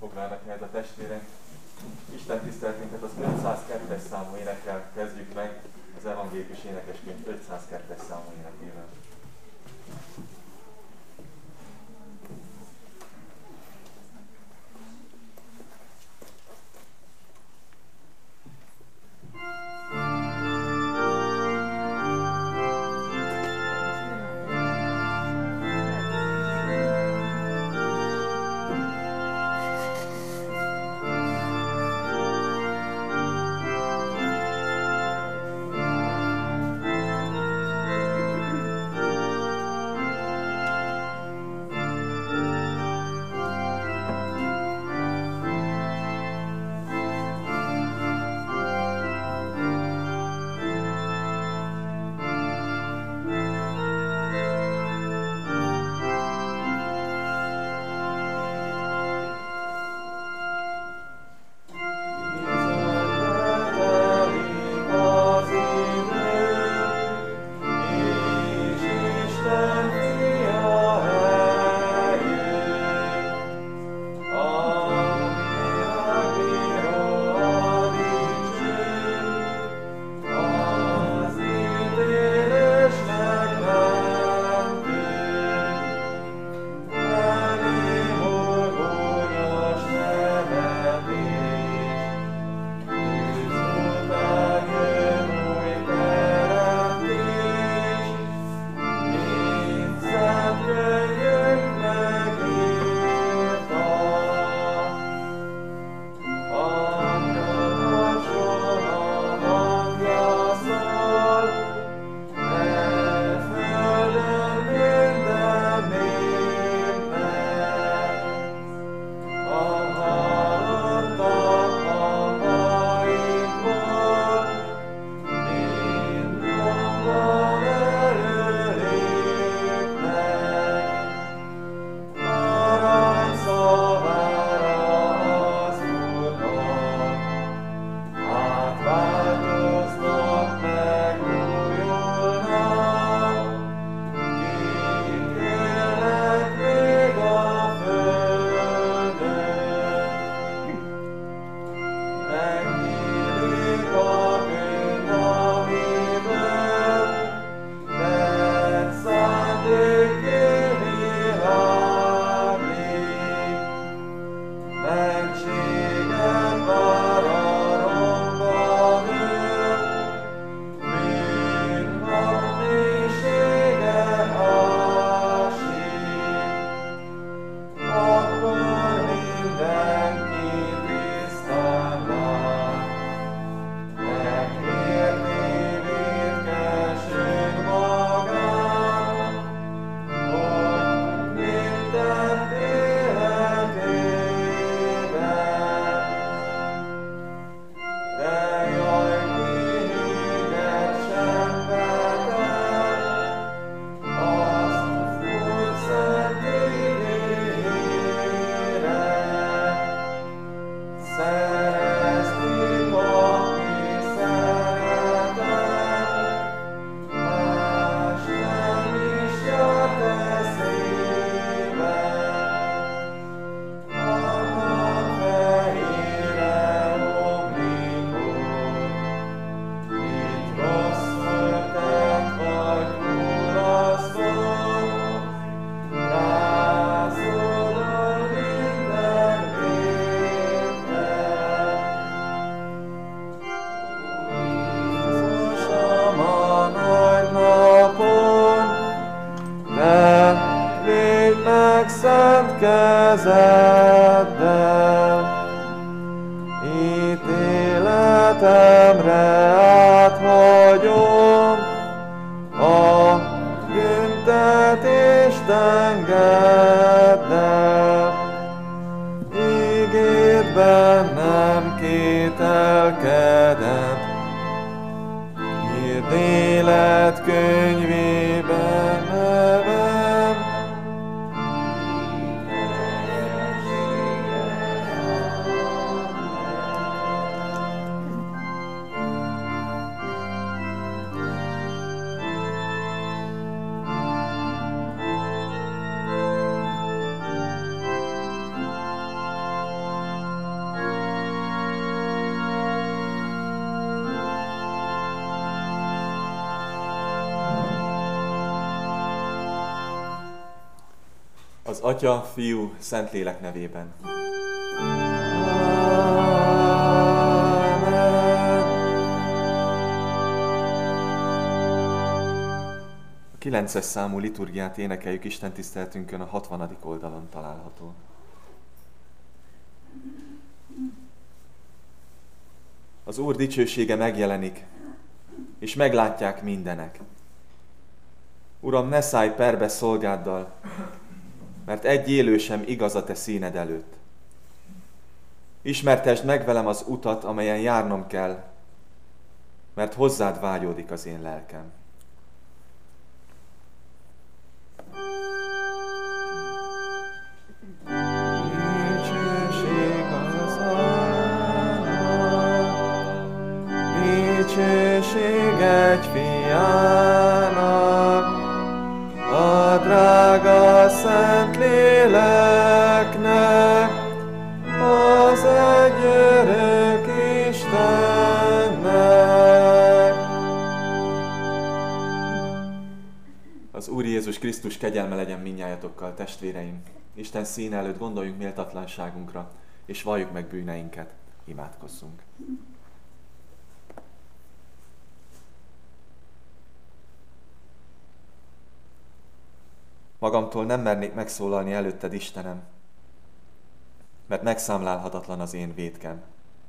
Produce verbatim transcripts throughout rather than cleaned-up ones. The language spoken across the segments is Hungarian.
foglalnak helyet a testvérek. Isten tiszteletünket az ötszázkettes számú énekkel kezdjük meg, az evangélikus énekeskönyv ötszázkettes számú énekével. kezeddel, ítéletemre áthagyom a büntetést engedd el. Ígédben nem kételkedem, írd életkönyvében nevem. Az Atya, Fiú, Szentlélek nevében. A kilences számú liturgiát énekeljük Isten tiszteltünkön, a hatvanadik oldalon található. Az Úr dicsősége megjelenik, és meglátják mindenek. Uram, ne szállj perbe szolgáddal, mert egy élő sem igaz a te színed előtt. Ismertesd meg velem az utat, amelyen járnom kell, mert hozzád vágyódik az én lelkem. Dicsőség az Atyának, dicsőség egy fiának, a drága Szentléleknek, az egy örök Istennek. Az Úr Jézus Krisztus kegyelme legyen mindnyájatokkal, testvéreim! Isten színe előtt gondoljunk méltatlanságunkra, és valljuk meg bűneinket. Imádkozzunk! Magamtól nem mernék megszólalni előtted, Istenem, mert megszámlálhatatlan az én vétkem.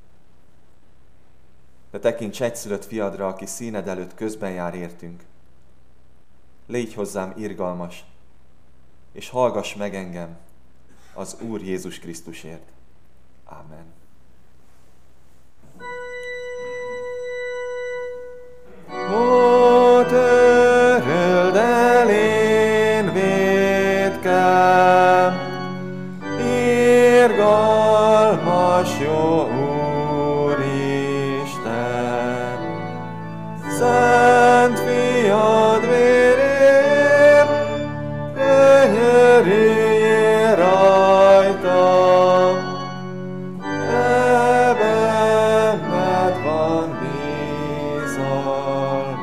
De tekints egyszülött fiadra, aki színed előtt közben jár értünk. Légy hozzám irgalmas, és hallgass meg engem az Úr Jézus Krisztusért. Ámen. Ó, töröld el én vétkem, irgalmas jó Úristen, Szent Fiad vérért, könyörüljél rajtam, te benned van bizalmam.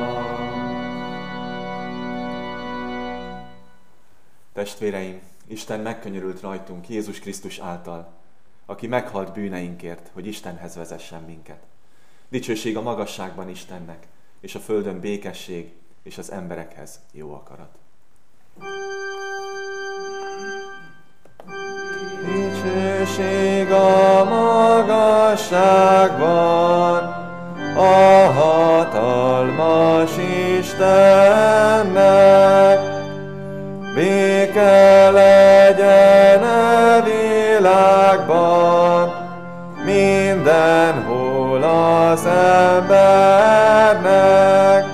Testvéreim, Isten megkönyörült rajtunk Jézus Krisztus által, aki meghalt bűneinkért, hogy Istenhez vezessen minket. Dicsőség a magasságban Istennek, és a földön békesség, és az emberekhez jó akarat. Dicsőség a magasságban, a hatalmas Istennek, béke legyen a világban, mindenhol az embernek.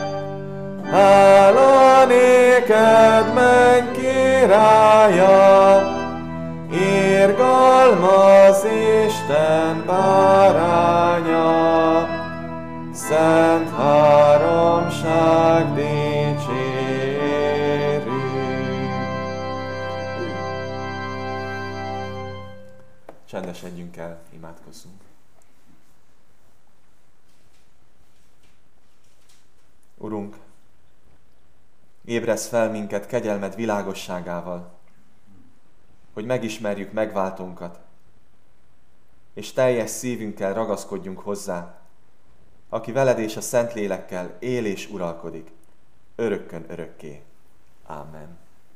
Hála néked, menny királya, irgalmas Isten báránya, szent háromság dicsérő. Csendesedjünk el, imádkozzunk. Urunk, ébresz fel minket kegyelmed világosságával, hogy megismerjük megváltónkat, és teljes szívünkkel ragaszkodjunk hozzá, aki veled és a Szentlélekkel él és uralkodik, örökkön örökké. Ámen.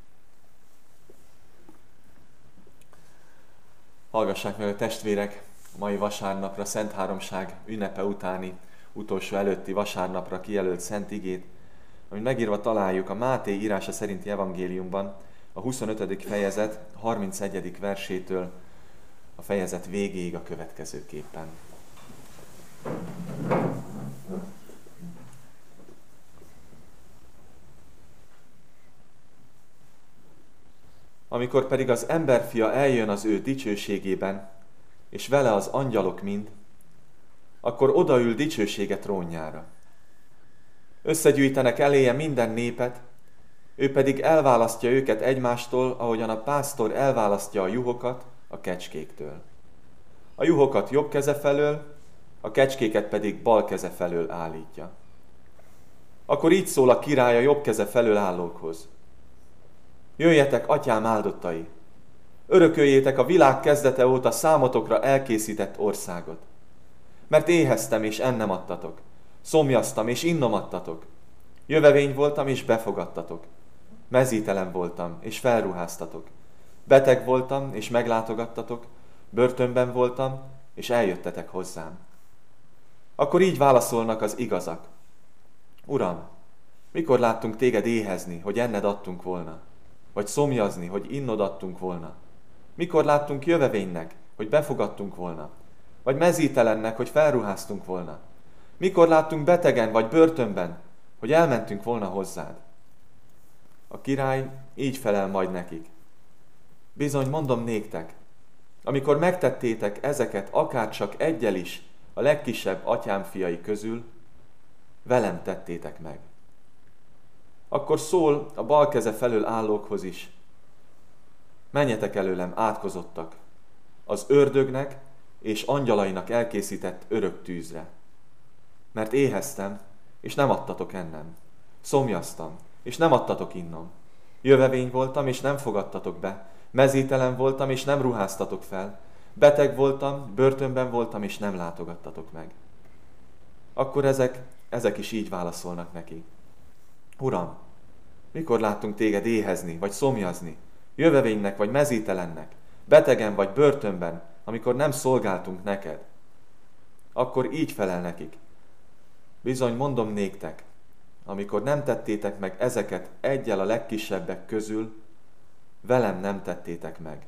Hallgassák meg a testvérek a mai vasárnapra, Szent Háromság ünnepe utáni, utolsó előtti vasárnapra kijelölt szent igét, amit megírva találjuk a Máté írása szerinti evangéliumban, a huszonötödik fejezet harmincegyedik versétől a fejezet végéig a következőképpen. Amikor pedig az emberfia eljön az ő dicsőségében, és vele az angyalok mind, akkor odaül dicsősége trónjára. Összegyűjtenek eléje minden népet, ő pedig elválasztja őket egymástól, ahogyan a pásztor elválasztja a juhokat a kecskéktől. A juhokat jobb keze felől, a kecskéket pedig bal keze felől állítja. Akkor így szól a király a jobb keze felől állókhoz. Jöjjetek, atyám áldottai! Örököljétek a világ kezdete óta számotokra elkészített országot. Mert éheztem, és ennem adtatok. Szomjaztam, és innom adtatok. Jövevény voltam, és befogadtatok. Mezítelen voltam, és felruháztatok. Beteg voltam, és meglátogattatok. Börtönben voltam, és eljöttetek hozzám. Akkor így válaszolnak az igazak. Uram, mikor láttunk téged éhezni, hogy enned adtunk volna? Vagy szomjazni, hogy innod adtunk volna? Mikor láttunk jövevénynek, hogy befogadtunk volna? Vagy mezítelennek, hogy felruháztunk volna? Mikor láttunk betegen vagy börtönben, hogy elmentünk volna hozzád? A király így felel majd nekik. Bizony mondom néktek, amikor megtettétek ezeket akárcsak egyel is a legkisebb atyám fiai közül, velem tettétek meg. Akkor szól a bal keze felől állókhoz is. Menjetek előlem, átkozottak, az ördögnek és angyalainak elkészített örök tűzre. Mert éheztem, és nem adtatok ennem. Szomjaztam, és nem adtatok innom. Jövevény voltam, és nem fogadtatok be. Mezítelen voltam, és nem ruháztatok fel. Beteg voltam, börtönben voltam, és nem látogattatok meg. Akkor ezek, ezek is így válaszolnak neki. Uram, mikor láttunk téged éhezni, vagy szomjazni, jövevénynek, vagy mezítelennek, betegen, vagy börtönben, amikor nem szolgáltunk neked? Akkor így felel nekik. Bizony mondom néktek, amikor nem tettétek meg ezeket egyel a legkisebbek közül, velem nem tettétek meg.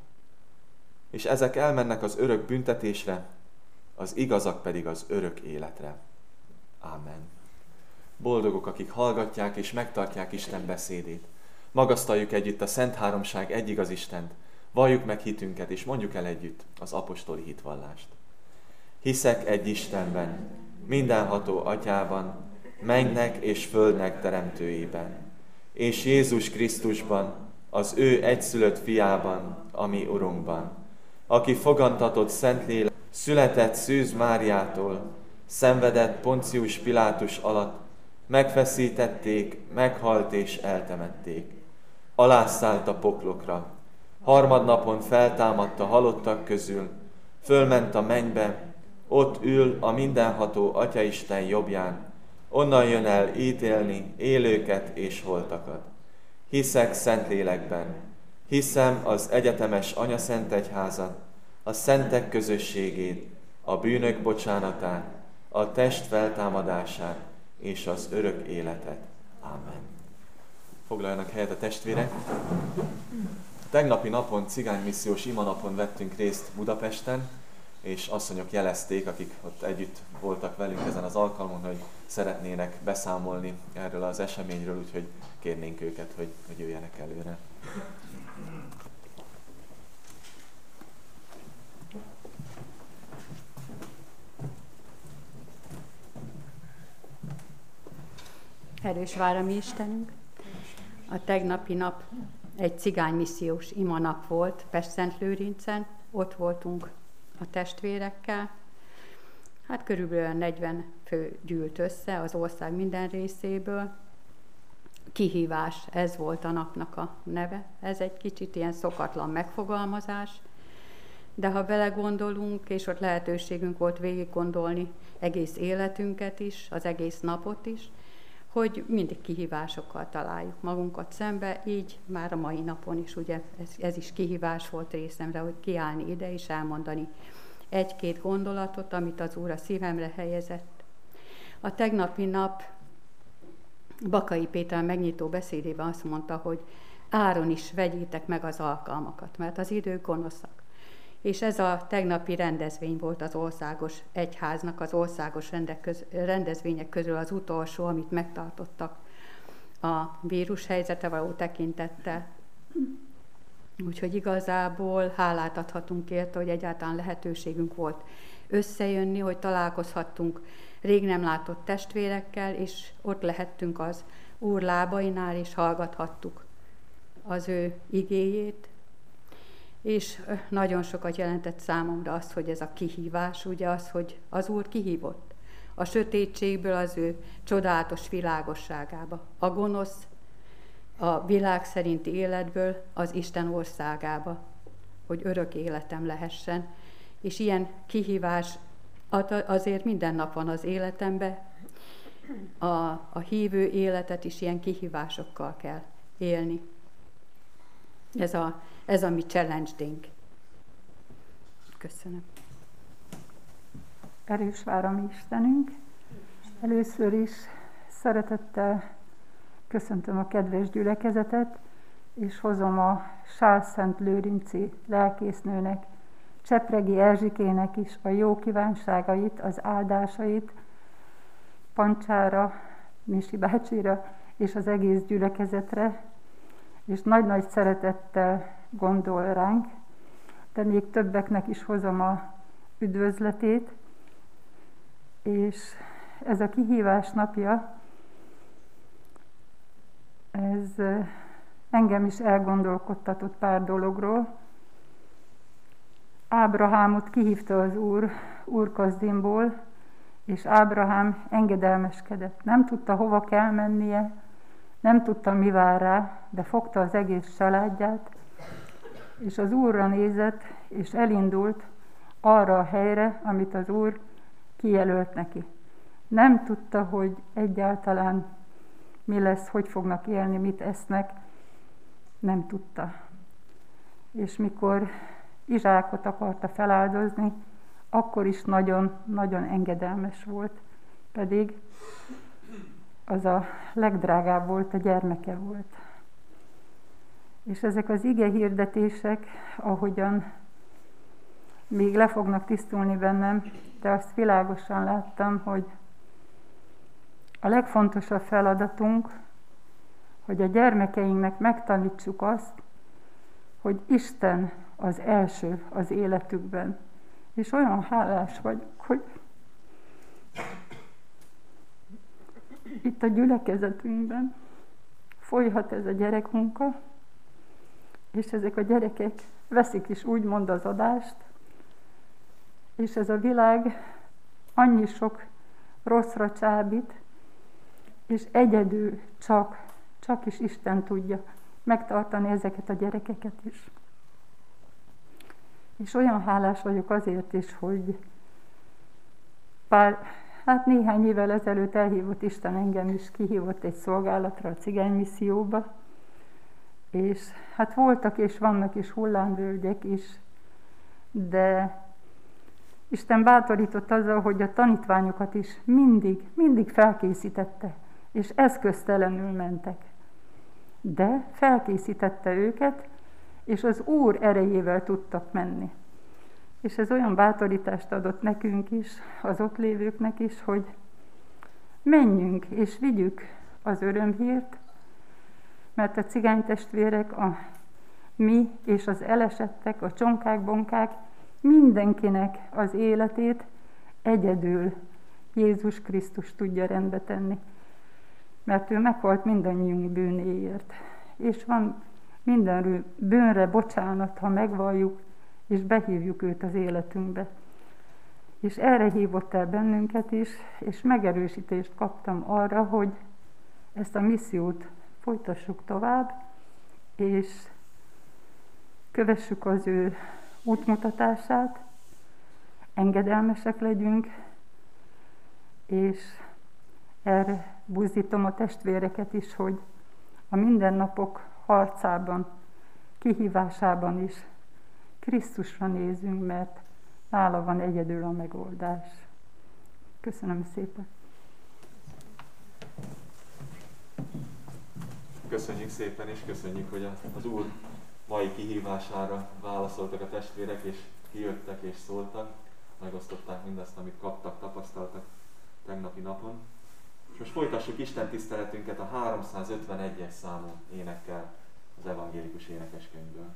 És ezek elmennek az örök büntetésre, az igazak pedig az örök életre. Ámen. Boldogok, akik hallgatják és megtartják Isten beszédét. Magasztaljuk együtt a Szent Háromság egyigaz Istent, valljuk meg hitünket, és mondjuk el együtt az apostoli hitvallást. Hiszek egy Istenben, mindenható Atyában, mennynek és földnek teremtőjében, és Jézus Krisztusban, az ő egyszülött fiában, a mi Urunkban, aki fogantatott Szentlélek, született Szűz Máriától, szenvedett Poncius Pilátus alatt, megfeszítették, meghalt és eltemették. Alászállt a poklokra, harmadnapon feltámadt a halottak közül, fölment a mennybe, ott ül a mindenható Atyaisten jobbján, onnan jön el ítélni élőket és holtakat. Hiszek Szentlélekben, hiszem az egyetemes Anyaszentegyházat, a szentek közösségét, a bűnök bocsánatát, a test feltámadását és az örök életet. Ámen. Foglaljanak helyet a testvérek. A tegnapi napon, cigánymissziós imanapon vettünk részt Budapesten, és asszonyok jelezték, akik ott együtt voltak velünk ezen az alkalmon, hogy szeretnének beszámolni erről az eseményről, úgyhogy kérnénk őket, hogy, hogy jöjjenek előre. Erős vár a mi Istenünk. A tegnapi nap egy cigánymissziós imanap volt Pestszentlőrincen, ott voltunk a testvérekkel. Hát körülbelül negyven fő gyűlt össze az ország minden részéből. Kihívás, ez volt a napnak a neve. Ez egy kicsit ilyen szokatlan megfogalmazás, de ha belegondolunk, és ott lehetőségünk volt végig gondolni egész életünket is, az egész napot is, hogy mindig kihívásokkal találjuk magunkat szembe, így már a mai napon is, ugye ez, ez is kihívás volt részemre, hogy kiállni ide és elmondani egy-két gondolatot, amit az Úr a szívemre helyezett. A tegnapi nap Bakai Péter megnyitó beszédében azt mondta, hogy áron is vegyétek meg az alkalmakat, mert az idők gonoszak. És ez a tegnapi rendezvény volt az országos egyháznak, az országos rendezvények közül az utolsó, amit megtartottak a vírushelyzete való tekintettel. Úgyhogy igazából hálát adhatunk érte, hogy egyáltalán lehetőségünk volt összejönni, hogy találkozhattunk rég nem látott testvérekkel, és ott lehettünk az Úr lábainál, és hallgathattuk az ő igéjét. És nagyon sokat jelentett számomra az, hogy ez a kihívás, ugye az, hogy az Úr kihívott a sötétségből az ő csodálatos világosságába. A gonosz a világ szerinti életből az Isten országába, hogy örök életem lehessen. És ilyen kihívás azért minden nap van az életemben, a, a hívő életet is ilyen kihívásokkal kell élni. Ez a, ez a mi challenge-ink. Köszönöm. Erős vár a mi Istenünk. Először is szeretettel köszöntöm a kedves gyülekezetet, és hozom a Sálszent Lőrinci lelkésznőnek, Csepregi Erzsikének is a jó kívánságait, az áldásait Pancsára, Misi bácsira és az egész gyülekezetre, és nagy-nagy szeretettel gondol ránk, de még többeknek is hozom a üdvözletét, és ez a kihívás napja, ez engem is elgondolkodtatott pár dologról. Ábrahámot kihívta az Úr Úr-Kasdimból, és Ábrahám engedelmeskedett. Nem tudta, hova kell mennie, nem tudta, mi vár rá, de fogta az egész családját, és az Úrra nézett, és elindult arra a helyre, amit az Úr kijelölt neki. Nem tudta, hogy egyáltalán mi lesz, hogy fognak élni, mit esznek, nem tudta. És mikor Izsákot akarta feláldozni, akkor is nagyon-nagyon engedelmes volt, pedig az a legdrágább volt, a gyermeke volt. És ezek az ige hirdetések, ahogyan még le fognak tisztulni bennem, de azt világosan láttam, hogy a legfontosabb feladatunk, hogy a gyermekeinknek megtanítsuk azt, hogy Isten az első az életükben. És olyan hálás vagyok, hogy itt a gyülekezetünkben folyhat ez a gyerekmunka, és ezek a gyerekek veszik is úgymond az adást, és ez a világ annyi sok rosszra csábít, és egyedül csak, csak is Isten tudja megtartani ezeket a gyerekeket is. És olyan hálás vagyok azért is, hogy pár, hát néhány évvel ezelőtt elhívott Isten engem is, kihívott egy szolgálatra a cigánymisszióba, és hát voltak és vannak is hullámvölgyek is, de Isten bátorított azzal, hogy a tanítványokat is mindig, mindig felkészítette, és eszköztelenül mentek. De felkészítette őket, és az Úr erejével tudtak menni. És ez olyan bátorítást adott nekünk is, az ott lévőknek is, hogy menjünk és vigyük az örömhírt, mert a cigánytestvérek, a mi és az elesettek, a csonkák, bonkák, mindenkinek az életét egyedül Jézus Krisztus tudja rendbe tenni. Mert ő meghalt mindannyiunk bűnéért. És van minden bűnre bocsánat, ha megvalljuk, és behívjuk őt az életünkbe. És erre hívott el bennünket is, és megerősítést kaptam arra, hogy ezt a missziót folytassuk tovább, és kövessük az ő útmutatását, engedelmesek legyünk, és erre buzdítom a testvéreket is, hogy a mindennapok harcában, kihívásában is Krisztusra nézzünk, mert nála van egyedül a megoldás. Köszönöm szépen! Köszönjük szépen, és köszönjük, hogy az Úr mai kihívására válaszoltak a testvérek, és kijöttek és szóltak, megosztották mindazt, amit kaptak, tapasztaltak tegnapi napon. És most folytassuk Isten tiszteletünket a háromszázötvenegyes számú énekkel az evangélikus énekeskönyvből.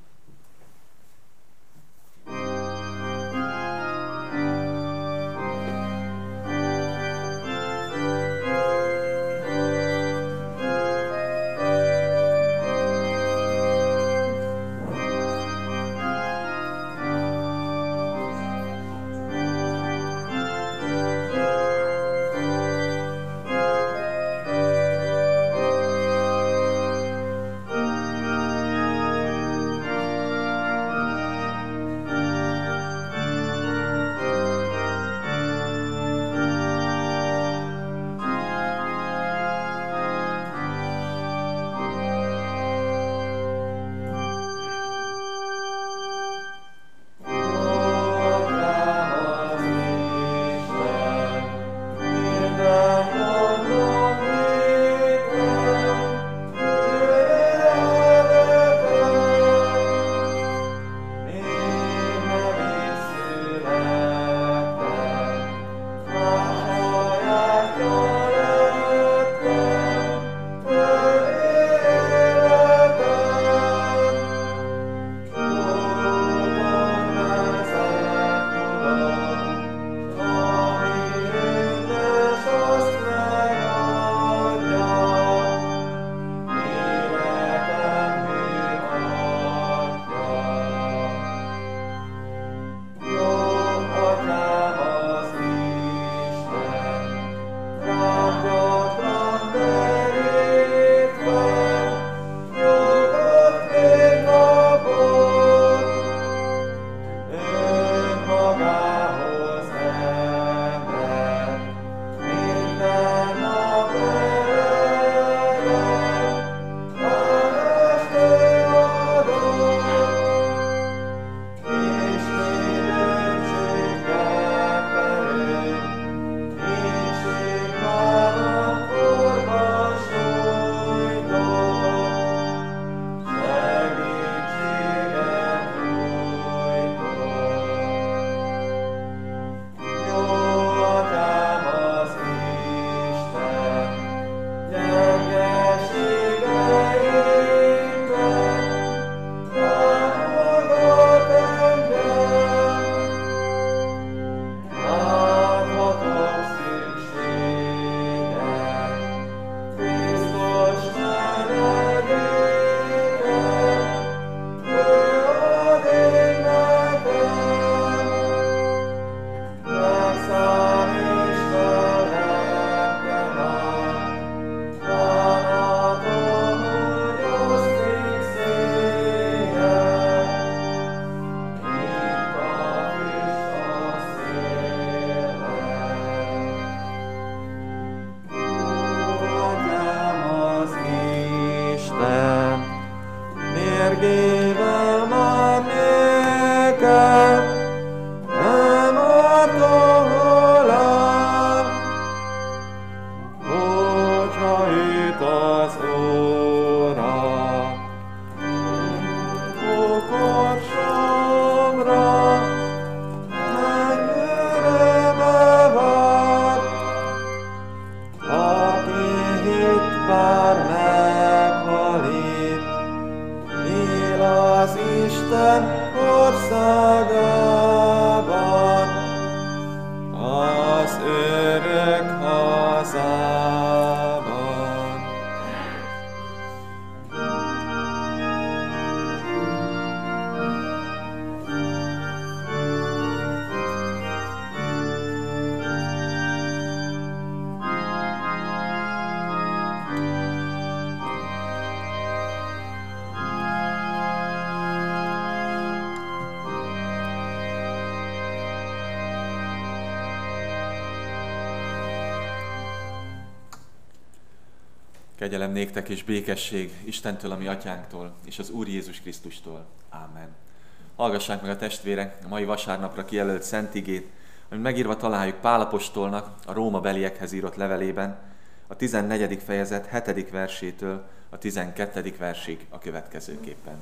Kegyelem néktek és békesség Istentől, a mi atyánktól, és az Úr Jézus Krisztustól. Ámen. Hallgassák meg a testvérek a mai vasárnapra kijelölt szent igét, amit megírva találjuk Pál apostolnak a Róma beliekhez írott levelében, a tizennegyedik fejezet hetedik versétől a tizenkettedik versig a következőképpen.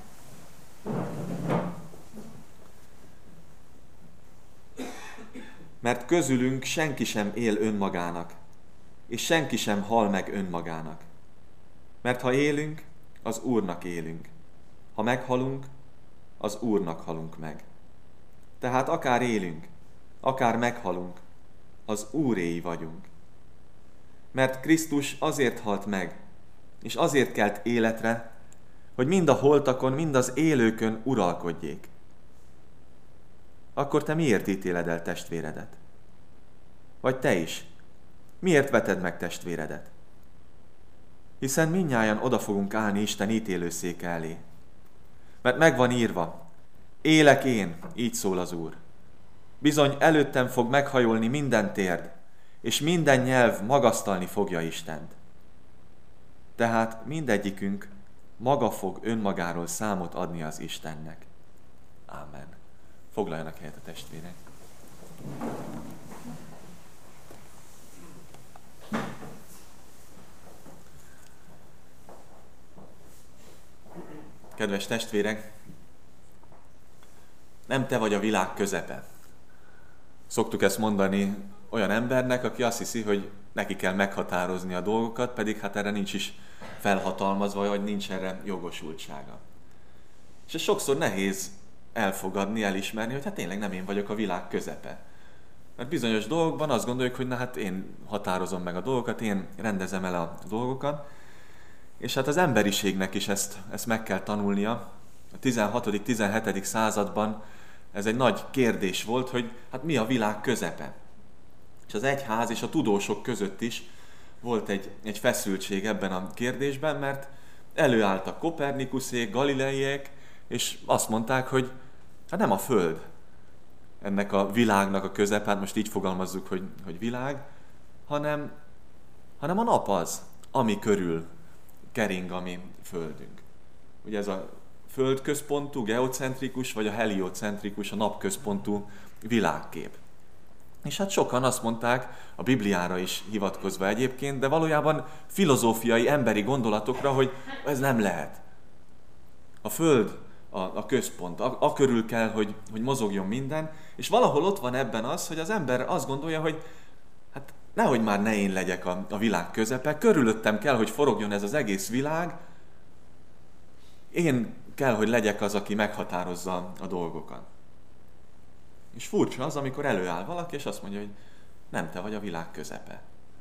Mert közülünk senki sem él önmagának, és senki sem hal meg önmagának. Mert ha élünk, az Úrnak élünk. Ha meghalunk, az Úrnak halunk meg. Tehát akár élünk, akár meghalunk, az Úréi vagyunk. Mert Krisztus azért halt meg, és azért kelt életre, hogy mind a holtakon, mind az élőkön uralkodjék. Akkor te miért ítéled el testvéredet? Vagy te is? Miért veted meg testvéredet? Hiszen mindnyájan oda fogunk állni Isten ítélőszéke elé. Mert megvan írva, élek én, így szól az Úr. Bizony előttem fog meghajolni minden térd, és minden nyelv magasztalni fogja Istent. Tehát mindegyikünk maga fog önmagáról számot adni az Istennek. Ámen. Foglaljanak helyet a testvérek. Kedves testvérek, nem te vagy a világ közepe. Szoktuk ezt mondani olyan embernek, aki azt hiszi, hogy neki kell meghatározni a dolgokat, pedig hát erre nincs is felhatalmazva, vagy nincs erre jogosultsága. És ez sokszor nehéz elfogadni, elismerni, hogy hát tényleg nem én vagyok a világ közepe. Mert bizonyos dolgokban azt gondoljuk, hogy na hát én határozom meg a dolgokat, én rendezem el a dolgokat, és hát az emberiségnek is ezt, ezt meg kell tanulnia. A tizenhatodik-tizenhetedik században ez egy nagy kérdés volt, hogy hát mi a világ közepe. És az egyház és a tudósok között is volt egy, egy feszültség ebben a kérdésben, mert előálltak Kopernikuszék, Galileiek, és azt mondták, hogy hát nem a Föld ennek a világnak a közepe, hát most így fogalmazzuk, hogy, hogy világ, hanem, hanem a nap az, ami körül kering a mi Földünk. Ugye ez a földközpontú, geocentrikus, vagy a heliocentrikus, a napközpontú világkép. És hát sokan azt mondták, a Bibliára is hivatkozva egyébként, de valójában filozófiai, emberi gondolatokra, hogy ez nem lehet. A Föld a, a központ, a, a körül kell, hogy, hogy mozogjon minden, és valahol ott van ebben az, hogy az ember azt gondolja, hogy hát nehogy már ne én legyek a, a világ közepe, körülöttem kell, hogy forogjon ez az egész világ, én kell, hogy legyek az, aki meghatározza a dolgokat. És furcsa az, amikor előáll valaki, és azt mondja, hogy nem te vagy a világ közepe.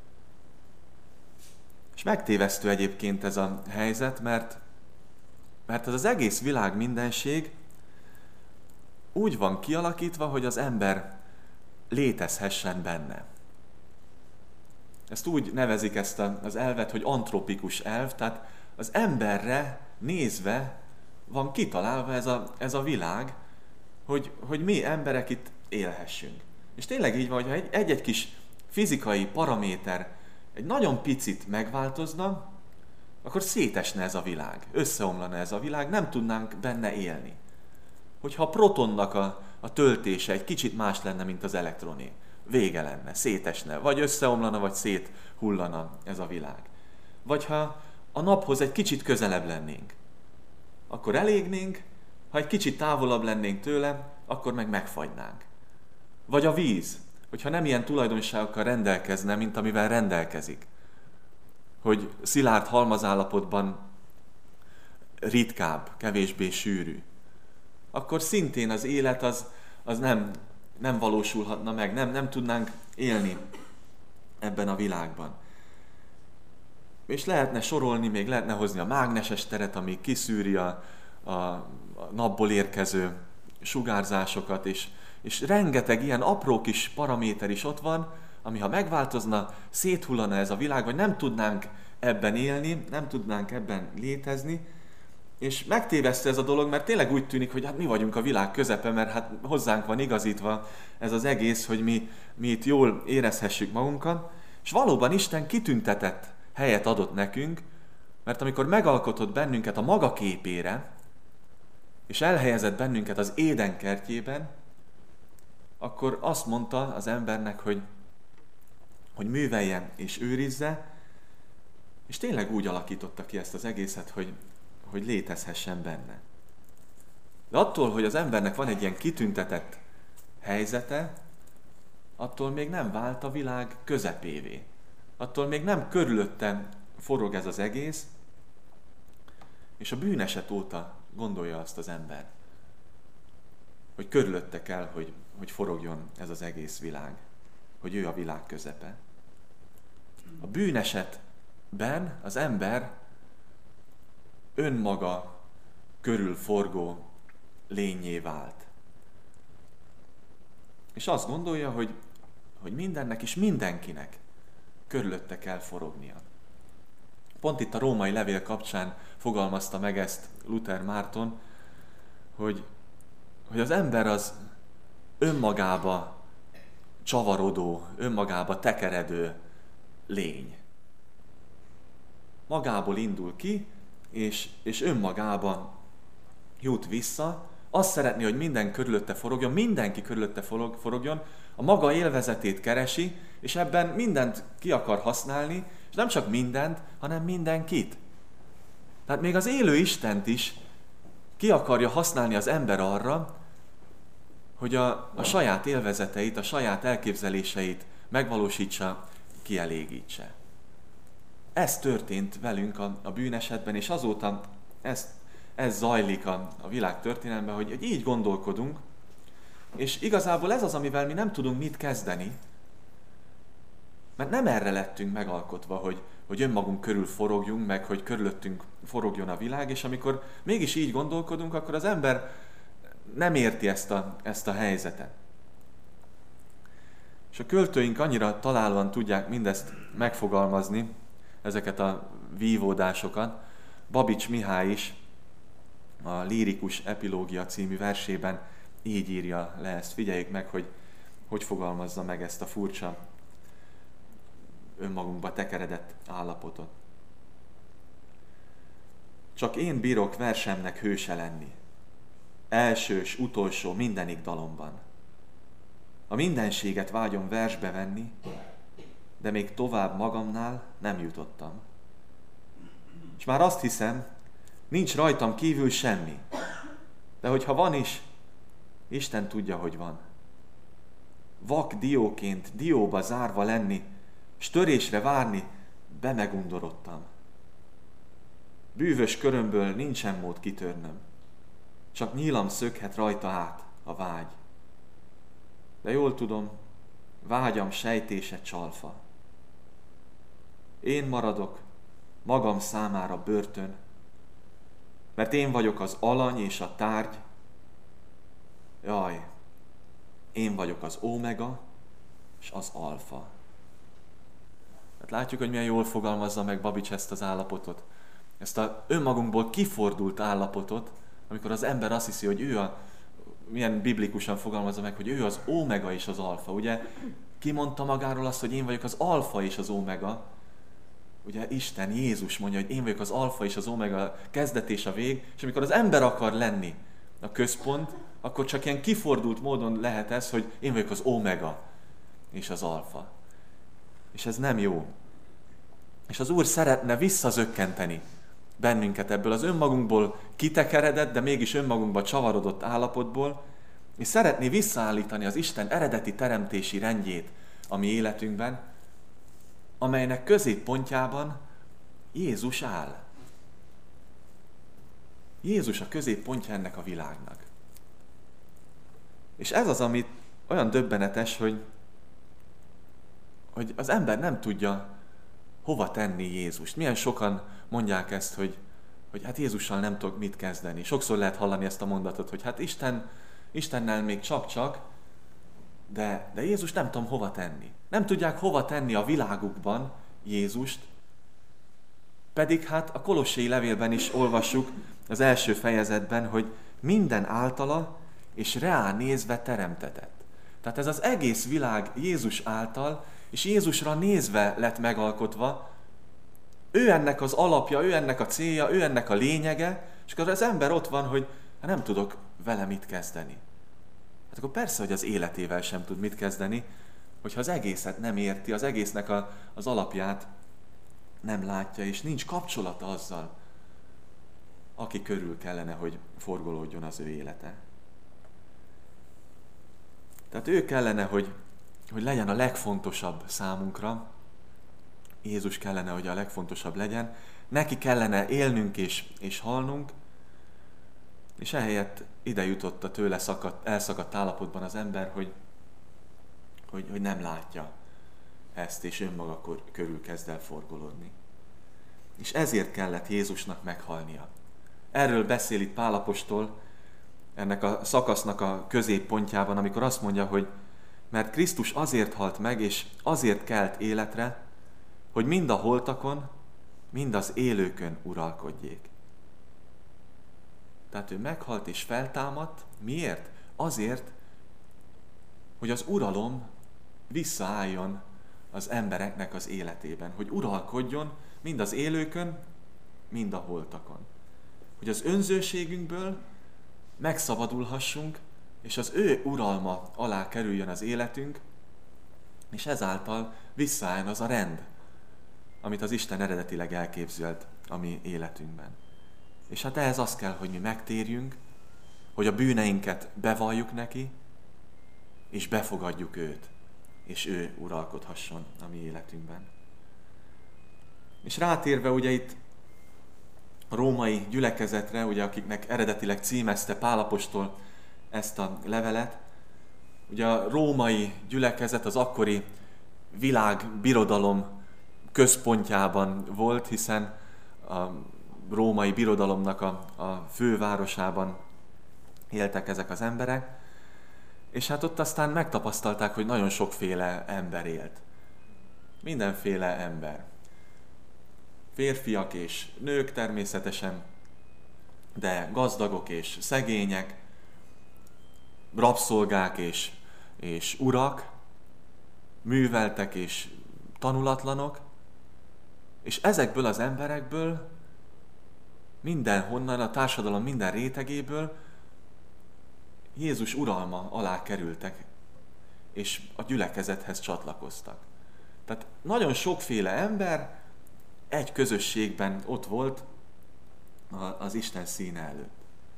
És megtévesztő egyébként ez a helyzet, mert, mert ez az egész világ mindenség úgy van kialakítva, hogy az ember létezhessen benne. Ezt úgy nevezik ezt az elvet, hogy antropikus elv, tehát az emberre nézve van kitalálva ez a, ez a világ, hogy, hogy mi emberek itt élhessünk. És tényleg így van, hogy egy-egy kis fizikai paraméter egy nagyon picit megváltozna, akkor szétesne ez a világ, összeomlana ez a világ, nem tudnánk benne élni. Hogyha a protonnak a, a töltése egy kicsit más lenne, mint az elektroné, vége lenne, szétesne, vagy összeomlana, vagy széthullana ez a világ. Vagy ha a naphoz egy kicsit közelebb lennénk, akkor elégnénk, ha egy kicsit távolabb lennénk tőle, akkor meg megfagynánk. Vagy a víz, hogyha nem ilyen tulajdonságokkal rendelkezne, mint amivel rendelkezik. Hogy szilárd halmazállapotban ritkább, kevésbé sűrű. Akkor szintén az élet az, az nem, nem valósulhatna meg, nem, nem tudnánk élni ebben a világban. És lehetne sorolni, még lehetne hozni a mágneses teret, ami kiszűri a, a napból érkező sugárzásokat, és, és rengeteg ilyen apró kis paraméter is ott van, ami ha megváltozna, széthullana ez a világ, vagy nem tudnánk ebben élni, nem tudnánk ebben létezni, és megtévesztő ez a dolog, mert tényleg úgy tűnik, hogy hát mi vagyunk a világ közepe, mert hát hozzánk van igazítva ez az egész, hogy mi, mi itt jól érezhessük magunkat, és valóban Isten kitüntetett helyet adott nekünk, mert amikor megalkotott bennünket a maga képére, és elhelyezett bennünket az Éden kertjében, akkor azt mondta az embernek, hogy, hogy műveljen és őrizze, és tényleg úgy alakította ki ezt az egészet, hogy, hogy létezhessen benne. De attól, hogy az embernek van egy ilyen kitüntetett helyzete, attól még nem vált a világ közepévé. Attól még nem körülötte forog ez az egész, és a bűneset óta gondolja azt az ember, hogy körülötte kell, hogy, hogy forogjon ez az egész világ, hogy ő a világ közepe. A bűnesetben az ember önmaga körül forgó lényé vált. És azt gondolja, hogy, hogy mindennek és mindenkinek körülötte kell forognia. Pont itt a római levél kapcsán fogalmazta meg ezt Luther Márton, hogy, hogy az ember az önmagába csavarodó, önmagába tekeredő lény. Magából indul ki, és, és önmagába jut vissza. Azt szeretné, hogy minden körülötte forogjon, mindenki körülötte forogjon, a maga élvezetét keresi, és ebben mindent ki akar használni, és nem csak mindent, hanem mindenkit. Tehát még az élő Istent is ki akarja használni az ember arra, hogy a, a saját élvezeteit, a saját elképzeléseit megvalósítsa, kielégítse. Ez történt velünk a, a bűnesetben, és azóta ez, ez zajlik a, a világ történelemben, hogy, hogy így gondolkodunk, és igazából ez az, amivel mi nem tudunk mit kezdeni, mert nem erre lettünk megalkotva, hogy, hogy önmagunk körül forogjunk, meg hogy körülöttünk forogjon a világ, és amikor mégis így gondolkodunk, akkor az ember nem érti ezt a, ezt a helyzetet. És a költőink annyira találóan tudják mindezt megfogalmazni, ezeket a vívódásokat. Babics Mihály is a Lírikus Epilógia című versében így írja le ezt. Figyeljük meg, hogy hogy fogalmazza meg ezt a furcsa, önmagunkba tekeredett állapotot. Csak én bírok versemnek hőse lenni, elsős, utolsó mindenik dalomban. A mindenséget vágyom versbe venni, de még tovább magamnál nem jutottam. És már azt hiszem, nincs rajtam kívül semmi, de hogyha van is, Isten tudja, hogy van. Vak dióként dióba zárva lenni, s törésre várni, bemegundorodtam. Bűvös körömből nincsen mód kitörnöm, csak nyílam szökhet rajta át a vágy. De jól tudom, vágyam sejtése csalfa. Én maradok magam számára börtön, mert én vagyok az alany és a tárgy. Jaj, én vagyok az omega és az alfa. Hát látjuk, hogy milyen jól fogalmazza meg Babics ezt az állapotot. Ezt a önmagunkból kifordult állapotot, amikor az ember azt hiszi, hogy ő a, milyen biblikusan fogalmazza meg, hogy ő az omega és az alfa. Ugye ki mondta magáról azt, hogy én vagyok az alfa és az omega? Ugye Isten, Jézus mondja, hogy én vagyok az alfa és az omega, a kezdet és a vég, és amikor az ember akar lenni a központ, akkor csak ilyen kifordult módon lehet ez, hogy én vagyok az omega és az alfa. És ez nem jó. És az Úr szeretne visszazökkenteni bennünket ebből az önmagunkból kitekeredett, de mégis önmagunkba csavarodott állapotból, és szeretné visszaállítani az Isten eredeti teremtési rendjét a mi életünkben, amelynek középpontjában Jézus áll. Jézus a középpontja ennek a világnak. És ez az, ami olyan döbbenetes, hogy, hogy az ember nem tudja hova tenni Jézust. Milyen sokan mondják ezt, hogy, hogy hát Jézussal nem tudok mit kezdeni. Sokszor lehet hallani ezt a mondatot, hogy hát Isten, Istennel még csak-csak, de, de Jézus nem tudom hova tenni. Nem tudják hova tenni a világukban Jézust, pedig hát a Kolossai levélben is olvassuk az első fejezetben, hogy minden általa és reá nézve teremtetett. Tehát ez az egész világ Jézus által és Jézusra nézve lett megalkotva, ő ennek az alapja, ő ennek a célja, ő ennek a lényege, és akkor az ember ott van, hogy hát nem tudok vele mit kezdeni. Hát akkor persze, hogy az életével sem tud mit kezdeni, hogyha az egészet nem érti, az egésznek a, az alapját nem látja, és nincs kapcsolata azzal, aki körül kellene, hogy forgolódjon az ő élete. Tehát ő kellene, hogy, hogy legyen a legfontosabb számunkra, Jézus kellene, hogy a legfontosabb legyen, neki kellene élnünk és, és halnunk, és ehelyett ide jutott a tőle szakadt, elszakadt állapotban az ember, hogy, hogy, hogy nem látja ezt, és önmaga körül kezd el forgolódni. És ezért kellett Jézusnak meghalnia. Erről beszél itt Pál apostol, ennek a szakasznak a középpontjában, amikor azt mondja, hogy mert Krisztus azért halt meg, és azért kelt életre, hogy mind a holtakon, mind az élőkön uralkodjék. Tehát ő meghalt és feltámadt. Miért? Azért, hogy az uralom visszaálljon az embereknek az életében. Hogy uralkodjon mind az élőkön, mind a holtakon. Hogy az önzőségünkből megszabadulhassunk, és az ő uralma alá kerüljön az életünk, és ezáltal visszaálljon az a rend, amit az Isten eredetileg elképzelt a mi életünkben. És hát ehhez az kell, hogy mi megtérjünk, hogy a bűneinket bevalljuk neki, és befogadjuk őt, és ő uralkodhasson a mi életünkben. És rátérve ugye itt a római gyülekezetre, ugye akiknek eredetileg címezte Pál apostol ezt a levelet, ugye a római gyülekezet az akkori világbirodalom központjában volt, hiszen a római birodalomnak a, a fővárosában éltek ezek az emberek, és hát ott aztán megtapasztalták, hogy nagyon sokféle ember élt. Mindenféle ember. Férfiak és nők természetesen, de gazdagok és szegények, rabszolgák és, és urak, műveltek és tanulatlanok, és ezekből az emberekből mindenhonnan, a társadalom minden rétegéből Jézus uralma alá kerültek, és a gyülekezethez csatlakoztak. Tehát nagyon sokféle ember egy közösségben ott volt az Isten színe előtt.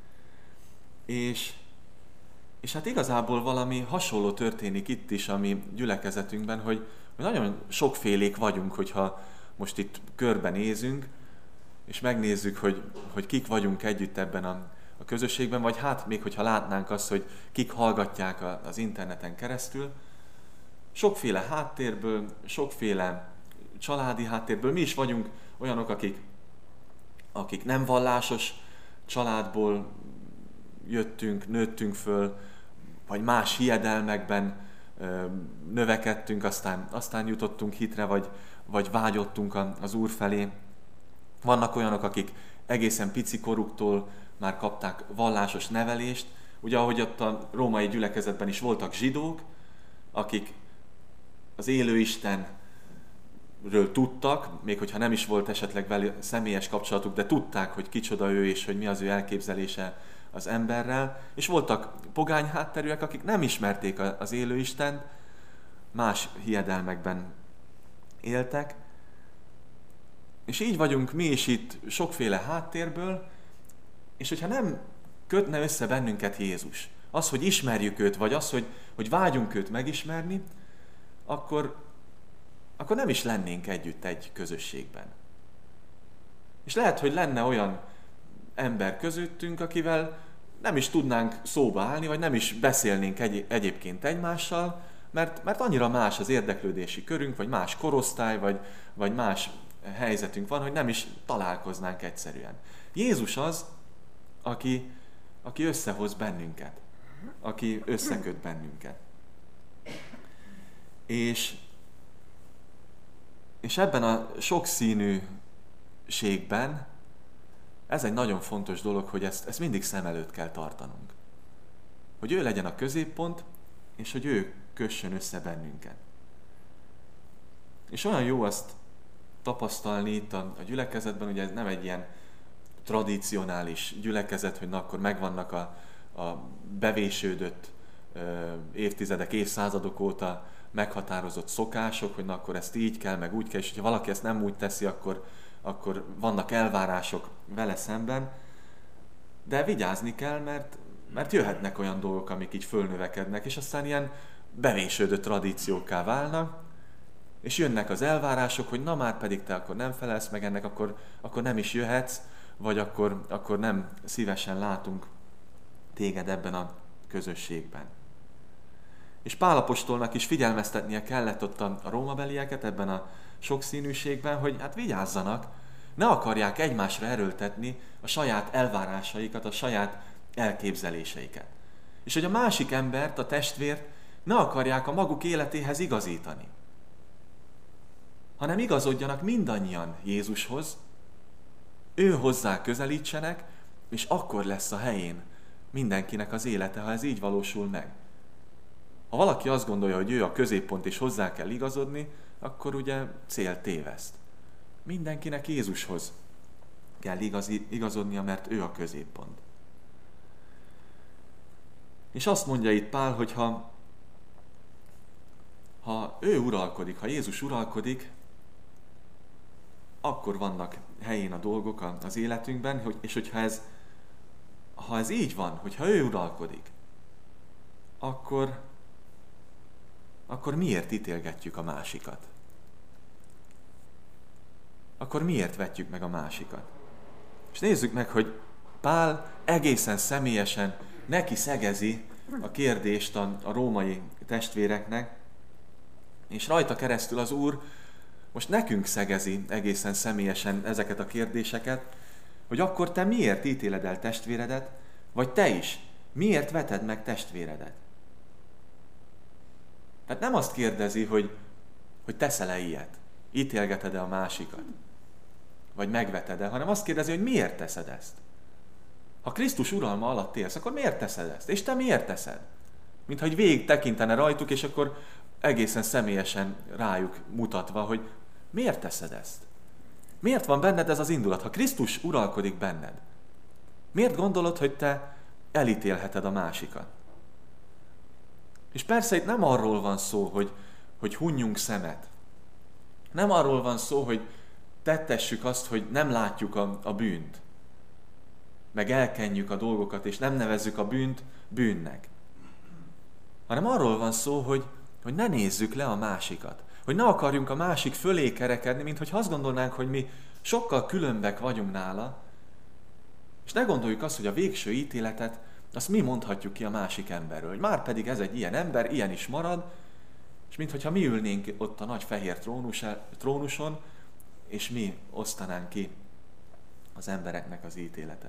És, és hát igazából valami hasonló történik itt is a mi gyülekezetünkben, hogy nagyon sokfélék vagyunk, hogyha most itt körbenézünk, és megnézzük, hogy, hogy kik vagyunk együtt ebben a, a közösségben, vagy hát még hogyha látnánk azt, hogy kik hallgatják a, az interneten keresztül. Sokféle háttérből, sokféle családi háttérből. Mi is vagyunk olyanok, akik, akik nem vallásos családból jöttünk, nőttünk föl, vagy más hiedelmekben ö, növekedtünk, aztán, aztán jutottunk hitre, vagy, vagy vágyottunk az Úr felé. Vannak olyanok, akik egészen pici koruktól már kapták vallásos nevelést. Ugye, ahogy ott a római gyülekezetben is voltak zsidók, akik az élő Istenről tudtak, még hogyha nem is volt esetleg vele személyes kapcsolatuk, de tudták, hogy kicsoda ő és hogy mi az ő elképzelése az emberrel. És voltak pogány hátterűek, akik nem ismerték az élő Istent, más hiedelmekben éltek. És így vagyunk mi is itt sokféle háttérből, és hogyha nem kötne össze bennünket Jézus, az, hogy ismerjük őt, vagy az, hogy, hogy vágyunk őt megismerni, akkor, akkor nem is lennénk együtt egy közösségben. És lehet, hogy lenne olyan ember közöttünk, akivel nem is tudnánk szóba állni, vagy nem is beszélnénk egy, egyébként egymással, mert, mert annyira más az érdeklődési körünk, vagy más korosztály, vagy, vagy más helyzetünk van, hogy nem is találkoznánk egyszerűen. Jézus az, aki, aki összehoz bennünket, aki összeköt bennünket. És, és ebben a sokszínűségben ez egy nagyon fontos dolog, hogy ezt, ezt mindig szem előtt kell tartanunk. Hogy ő legyen a középpont, és hogy ő kössön össze bennünket. És olyan jó azt tapasztalni itt a, a gyülekezetben, ugye ez nem egy ilyen tradicionális gyülekezet, hogy na akkor megvannak a, a bevésődött ö, évtizedek, évszázadok óta meghatározott szokások, hogy na akkor ezt így kell, meg úgy kell, és ha valaki ezt nem úgy teszi, akkor, akkor vannak elvárások vele szemben, de vigyázni kell, mert, mert jöhetnek olyan dolgok, amik így fölnövekednek, és aztán ilyen bevésődött tradíciókká válnak, és jönnek az elvárások, hogy na már pedig te akkor nem felelsz meg ennek, akkor, akkor nem is jöhetsz, vagy akkor, akkor nem szívesen látunk téged ebben a közösségben. És Pál apostolnak is figyelmeztetnie kellett ott a rómabelieket ebben a sokszínűségben, hogy hát vigyázzanak, ne akarják egymásra erőltetni a saját elvárásaikat, a saját elképzeléseiket. És hogy a másik embert, a testvért ne akarják a maguk életéhez igazítani, hanem igazodjanak mindannyian Jézushoz, ő hozzá közelítsenek, és akkor lesz a helyén mindenkinek az élete, ha ez így valósul meg. Ha valaki azt gondolja, hogy ő a középpont és hozzá kell igazodni, akkor ugye cél téveszt. Mindenkinek Jézushoz kell igazi, igazodnia, mert ő a középpont. És azt mondja itt Pál, hogy ha, ha ő uralkodik, ha Jézus uralkodik, akkor vannak helyén a dolgok az életünkben, hogy, és hogyha ez, ha ez így van, hogyha ő uralkodik, akkor, akkor miért ítélgetjük a másikat? Akkor miért vetjük meg a másikat? És nézzük meg, hogy Pál egészen személyesen neki szegezi a kérdést a, a római testvéreknek, és rajta keresztül az Úr most nekünk szegezi egészen személyesen ezeket a kérdéseket, hogy akkor te miért ítéled el testvéredet, vagy te is miért veted meg testvéredet? Tehát nem azt kérdezi, hogy, hogy teszel-e ilyet, ítélgeted-e a másikat, vagy megveted-e, hanem azt kérdezi, hogy miért teszed ezt. Ha Krisztus uralma alatt élsz, akkor miért teszed ezt? És te miért teszed? Mintha hogy végig tekintene rajtuk, és akkor egészen személyesen rájuk mutatva, hogy miért teszed ezt? Miért van benned ez az indulat? Ha Krisztus uralkodik benned, miért gondolod, hogy te elítélheted a másikat? És persze itt nem arról van szó, hogy, hogy hunjunk szemet. Nem arról van szó, hogy tettessük azt, hogy nem látjuk a, a bűnt. Meg elkenjük a dolgokat, és nem nevezzük a bűnt bűnnek. Hanem arról van szó, hogy, hogy ne nézzük le a másikat. Hogy ne akarjunk a másik fölé kerekedni, mint hogy azt gondolnánk, hogy mi sokkal különbek vagyunk nála, és ne gondoljuk azt, hogy a végső ítéletet azt mi mondhatjuk ki a másik emberről, hogy már pedig ez egy ilyen ember, ilyen is marad, és minthogyha mi ülnénk ott a nagy fehér trónus, trónuson, és mi osztanánk ki az embereknek az ítéletet.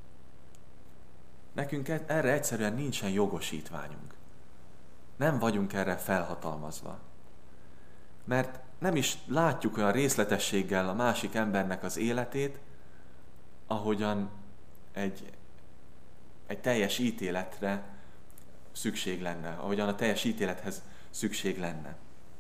Nekünk erre egyszerűen nincsen jogosítványunk. Nem vagyunk erre felhatalmazva. Mert nem is látjuk olyan részletességgel a másik embernek az életét, ahogyan egy, egy teljes ítéletre szükség lenne, ahogyan a teljes ítélethez szükség lenne.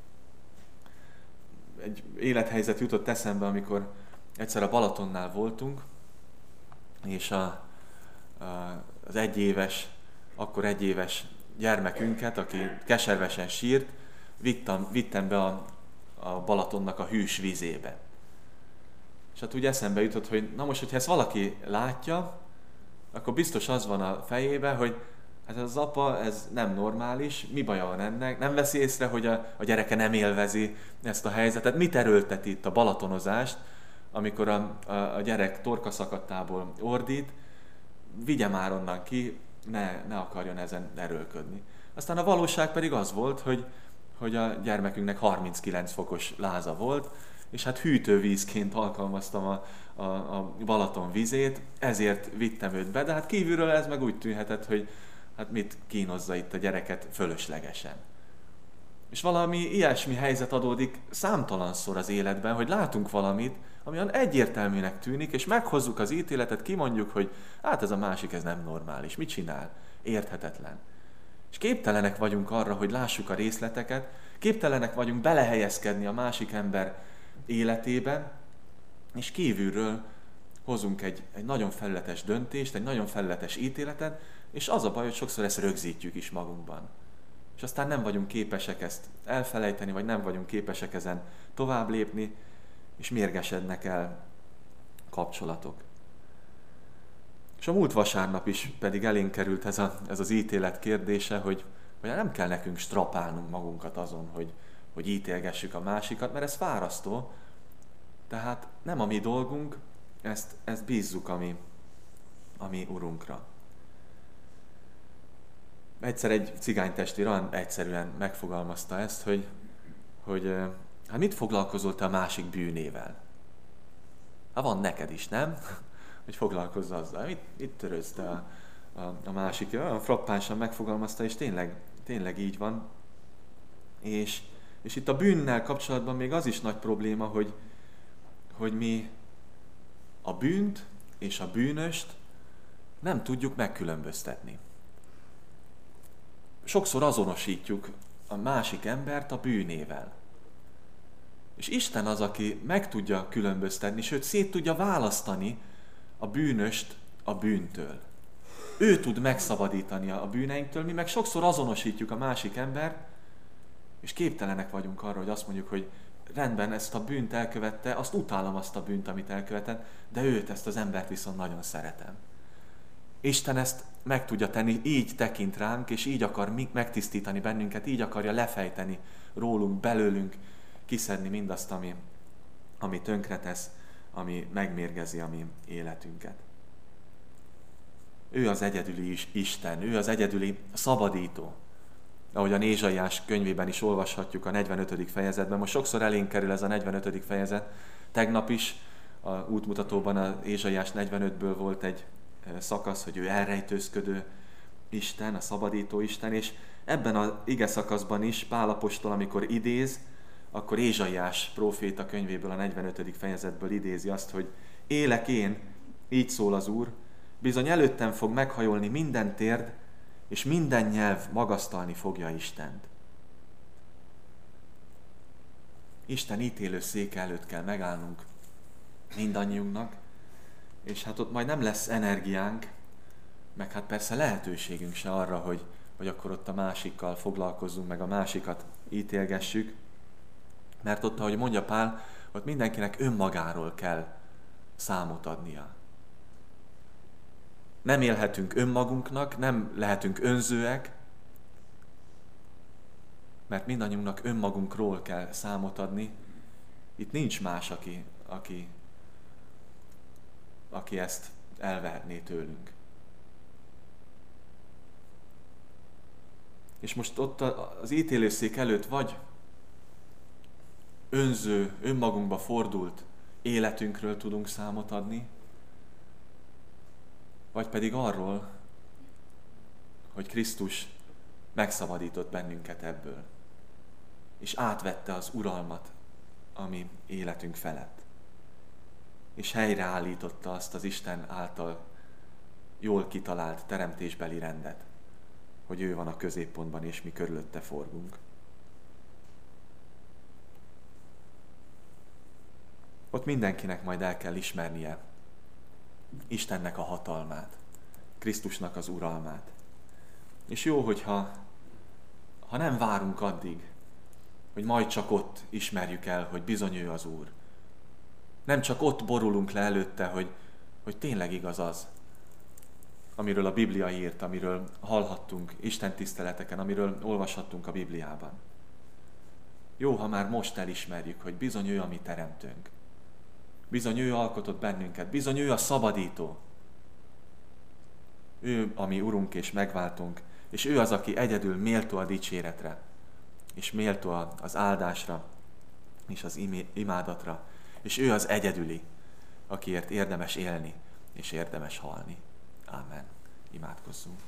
Egy élethelyzet jutott eszembe, amikor egyszer a Balatonnál voltunk, és a, a, az egyéves, akkor egyéves gyermekünket, aki keservesen sírt, vittem, vittem be a, a Balatonnak a hűs vízébe. És hát úgy eszembe jutott, hogy na most, hogyha ezt valaki látja, akkor biztos az van a fejében, hogy hát ez az apa, ez nem normális, mi baja van ennek, nem veszi észre, hogy a, a gyereke nem élvezi ezt a helyzetet, mit erőlteti itt a balatonozást, amikor a, a, a gyerek torkaszakadtából ordít, vigye már onnan ki, ne, ne akarjon ezen erőlködni. Aztán a valóság pedig az volt, hogy, hogy a gyermekünknek harminckilenc fokos láza volt, és hát hűtővízként alkalmaztam a, a, a Balaton vizét, ezért vittem őt be, de hát kívülről ez meg úgy tűnhetett, hogy hát mit kínozza itt a gyereket fölöslegesen. És valami ilyesmi helyzet adódik számtalanszor az életben, hogy látunk valamit, ami olyan egyértelműnek tűnik, és meghozzuk az ítéletet, kimondjuk, hogy hát ez a másik, ez nem normális, mit csinál? Érthetetlen. És képtelenek vagyunk arra, hogy lássuk a részleteket, képtelenek vagyunk belehelyezkedni a másik ember életébe, és kívülről hozunk egy, egy nagyon felületes döntést, egy nagyon felületes ítéletet, és az a baj, hogy sokszor ezt rögzítjük is magunkban. És aztán nem vagyunk képesek ezt elfelejteni, vagy nem vagyunk képesek ezen tovább lépni, és mérgesednek el kapcsolatok. És a múlt vasárnap is pedig elénk került ez, a, ez az ítélet kérdése, hogy, hogy nem kell nekünk strapálnunk magunkat azon, hogy, hogy ítélgessük a másikat, mert ez fárasztó. Tehát nem a mi dolgunk, ezt, ezt bízzuk a mi, a mi Urunkra. Egyszer egy cigánytestvér olyan egyszerűen megfogalmazta ezt, hogy, hogy hát mit foglalkozol te a másik bűnével? Hát van neked is, nem? Hogy foglalkozz azzal. Mit, mit törődsz te a, a, a másik? Olyan frappánsan megfogalmazta, és tényleg, tényleg így van. És, és itt a bűnnel kapcsolatban még az is nagy probléma, hogy, hogy mi a bűnt és a bűnöst nem tudjuk megkülönböztetni. Sokszor azonosítjuk a másik embert a bűnével. És Isten az, aki meg tudja különböztetni, sőt szét tudja választani a bűnöst a bűntől. Ő tud megszabadítani a bűneinktől, mi meg sokszor azonosítjuk a másik embert, és képtelenek vagyunk arra, hogy azt mondjuk, hogy rendben, ezt a bűnt elkövette, azt utálom, azt a bűnt, amit elkövetett, de őt, ezt az embert viszont nagyon szeretem. Isten ezt meg tudja tenni, így tekint ránk, és így akar megtisztítani bennünket, így akarja lefejteni rólunk, belőlünk, kiszedni mindazt, ami, ami tönkretesz, ami megmérgezi a mi életünket. Ő az egyedüli Isten, ő az egyedüli szabadító. Ahogy a Ézsaiás könyvében is olvashatjuk a negyvenötödik fejezetben. Most sokszor elénk kerül ez a negyvenötödik fejezet. Tegnap is a útmutatóban az Ézsaiás negyvenötből volt egy szakasz, hogy ő elrejtőzködő Isten, a szabadító Isten, és ebben az ige szakaszban is Pál apostol, amikor idéz, akkor Ézsaiás próféta könyvéből, a negyvenötödik fejezetből idézi azt, hogy élek én, így szól az Úr, bizony előttem fog meghajolni minden térd, és minden nyelv magasztalni fogja Istent. Isten ítélő széke előtt kell megállnunk mindannyiunknak, és hát ott majd nem lesz energiánk, meg hát persze lehetőségünk se arra, hogy, hogy akkor ott a másikkal foglalkozzunk, meg a másikat ítélgessük, mert ott, ahogy mondja Pál, ott mindenkinek önmagáról kell számot adnia. Nem élhetünk önmagunknak, nem lehetünk önzőek, mert mindannyiunknak önmagunkról kell számot adni. Itt nincs más, aki, aki, aki ezt elvehetné tőlünk. És most ott az ítélőszék előtt vagy önző, önmagunkba fordult életünkről tudunk számot adni, vagy pedig arról, hogy Krisztus megszabadított bennünket ebből, és átvette az uralmat a mi életünk felett, és helyreállította azt az Isten által jól kitalált teremtésbeli rendet, hogy ő van a középpontban, és mi körülötte forgunk. Ott mindenkinek majd el kell ismernie Istennek a hatalmát, Krisztusnak az uralmát. És jó, hogyha ha nem várunk addig, hogy majd csak ott ismerjük el, hogy bizony ő az Úr. Nem csak ott borulunk le előtte, hogy, hogy tényleg igaz az, amiről a Biblia írt, amiről hallhattunk Isten tiszteleteken, amiről olvashattunk a Bibliában. Jó, ha már most elismerjük, hogy bizony ő a mi teremtőnk. Bizony ő alkotott bennünket, bizony ő a szabadító. Ő a mi Urunk és megváltunk, és ő az, aki egyedül méltó a dicséretre, és méltó az áldásra, és az imádatra, és ő az egyedüli, akiért érdemes élni, és érdemes halni. Ámen. Imádkozzunk.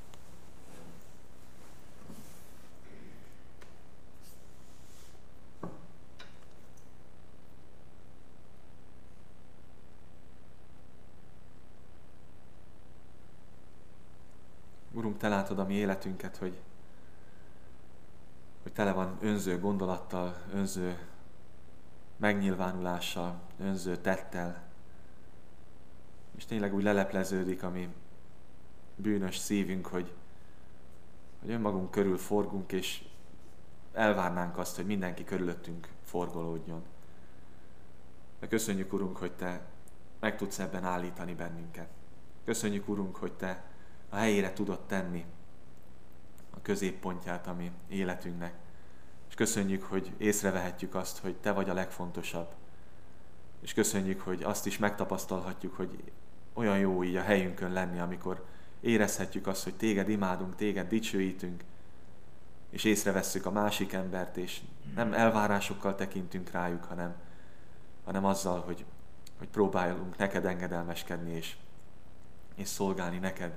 Urunk, Te látod a mi életünket, hogy, hogy tele van önző gondolattal, önző megnyilvánulással, önző tettel, és tényleg úgy lelepleződik a mi bűnös szívünk, hogy, hogy önmagunk körül forgunk, és elvárnánk azt, hogy mindenki körülöttünk forgolódjon. De köszönjük, Urunk, hogy Te meg tudsz ebben állítani bennünket. Köszönjük, Urunk, hogy Te a helyére tudod tenni a középpontját a mi életünknek. És köszönjük, hogy észrevehetjük azt, hogy Te vagy a legfontosabb. És köszönjük, hogy azt is megtapasztalhatjuk, hogy olyan jó így a helyünkön lenni, amikor érezhetjük azt, hogy Téged imádunk, Téged dicsőítünk, és észrevesszük a másik embert, és nem elvárásokkal tekintünk rájuk, hanem, hanem azzal, hogy, hogy próbálunk neked engedelmeskedni, és, és szolgálni neked,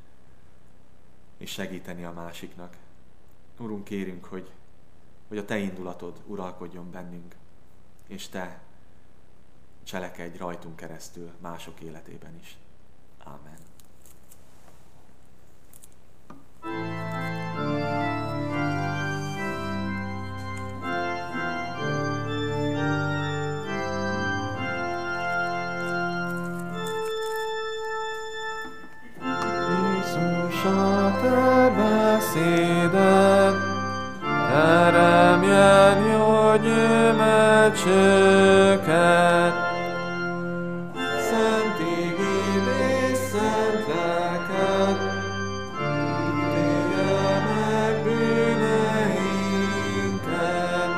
és segíteni a másiknak. Urunk, kérünk, hogy, hogy a Te indulatod uralkodjon bennünk, és Te cselekedj rajtunk keresztül mások életében is. Ámen. Jézus, a Te beszéded teremjen jó gyümölcsöket. Szent igéd és szent lelked ítélje meg bűneinket,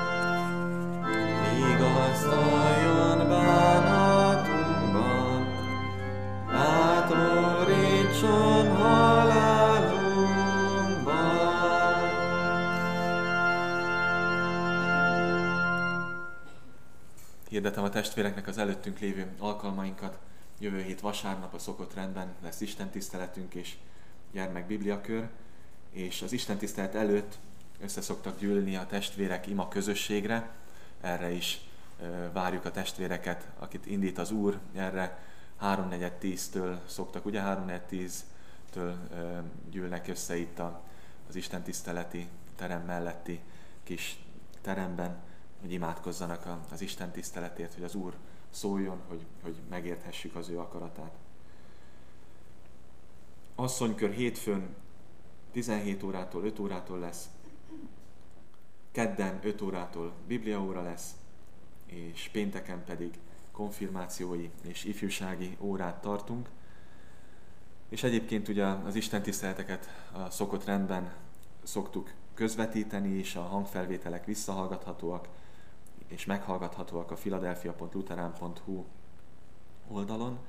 vigasztaljon bánatunkban, bátorítson halálunkban. Hirdetem a testvéreknek az előttünk lévő alkalmainkat. Jövő hét vasárnap a szokott rendben lesz istentiszteletünk és gyermekbibliakör, és az istentisztelet előtt össze szoktak gyűlni a testvérek ima közösségre. Erre is ö, várjuk a testvéreket, akit indít az Úr. Erre háromnegyed tíztől szoktak, ugye háromnegyed tíztől ö, gyűlnek össze itt a, az istentiszteleti terem melletti kis teremben, hogy imádkozzanak a, az Isten tiszteletért, hogy az Úr szóljon, hogy, hogy megérthessük az ő akaratát. Asszonykör hétfőn tizenhét órától öt órától lesz, kedden öt órától bibliaóra lesz, és pénteken pedig konfirmációi és ifjúsági órát tartunk. És egyébként ugye az istentiszteleteket a szokott rendben szoktuk közvetíteni, és a hangfelvételek visszahallgathatóak és meghallgathatóak a philadelphia pont lutheran pont hu oldalon.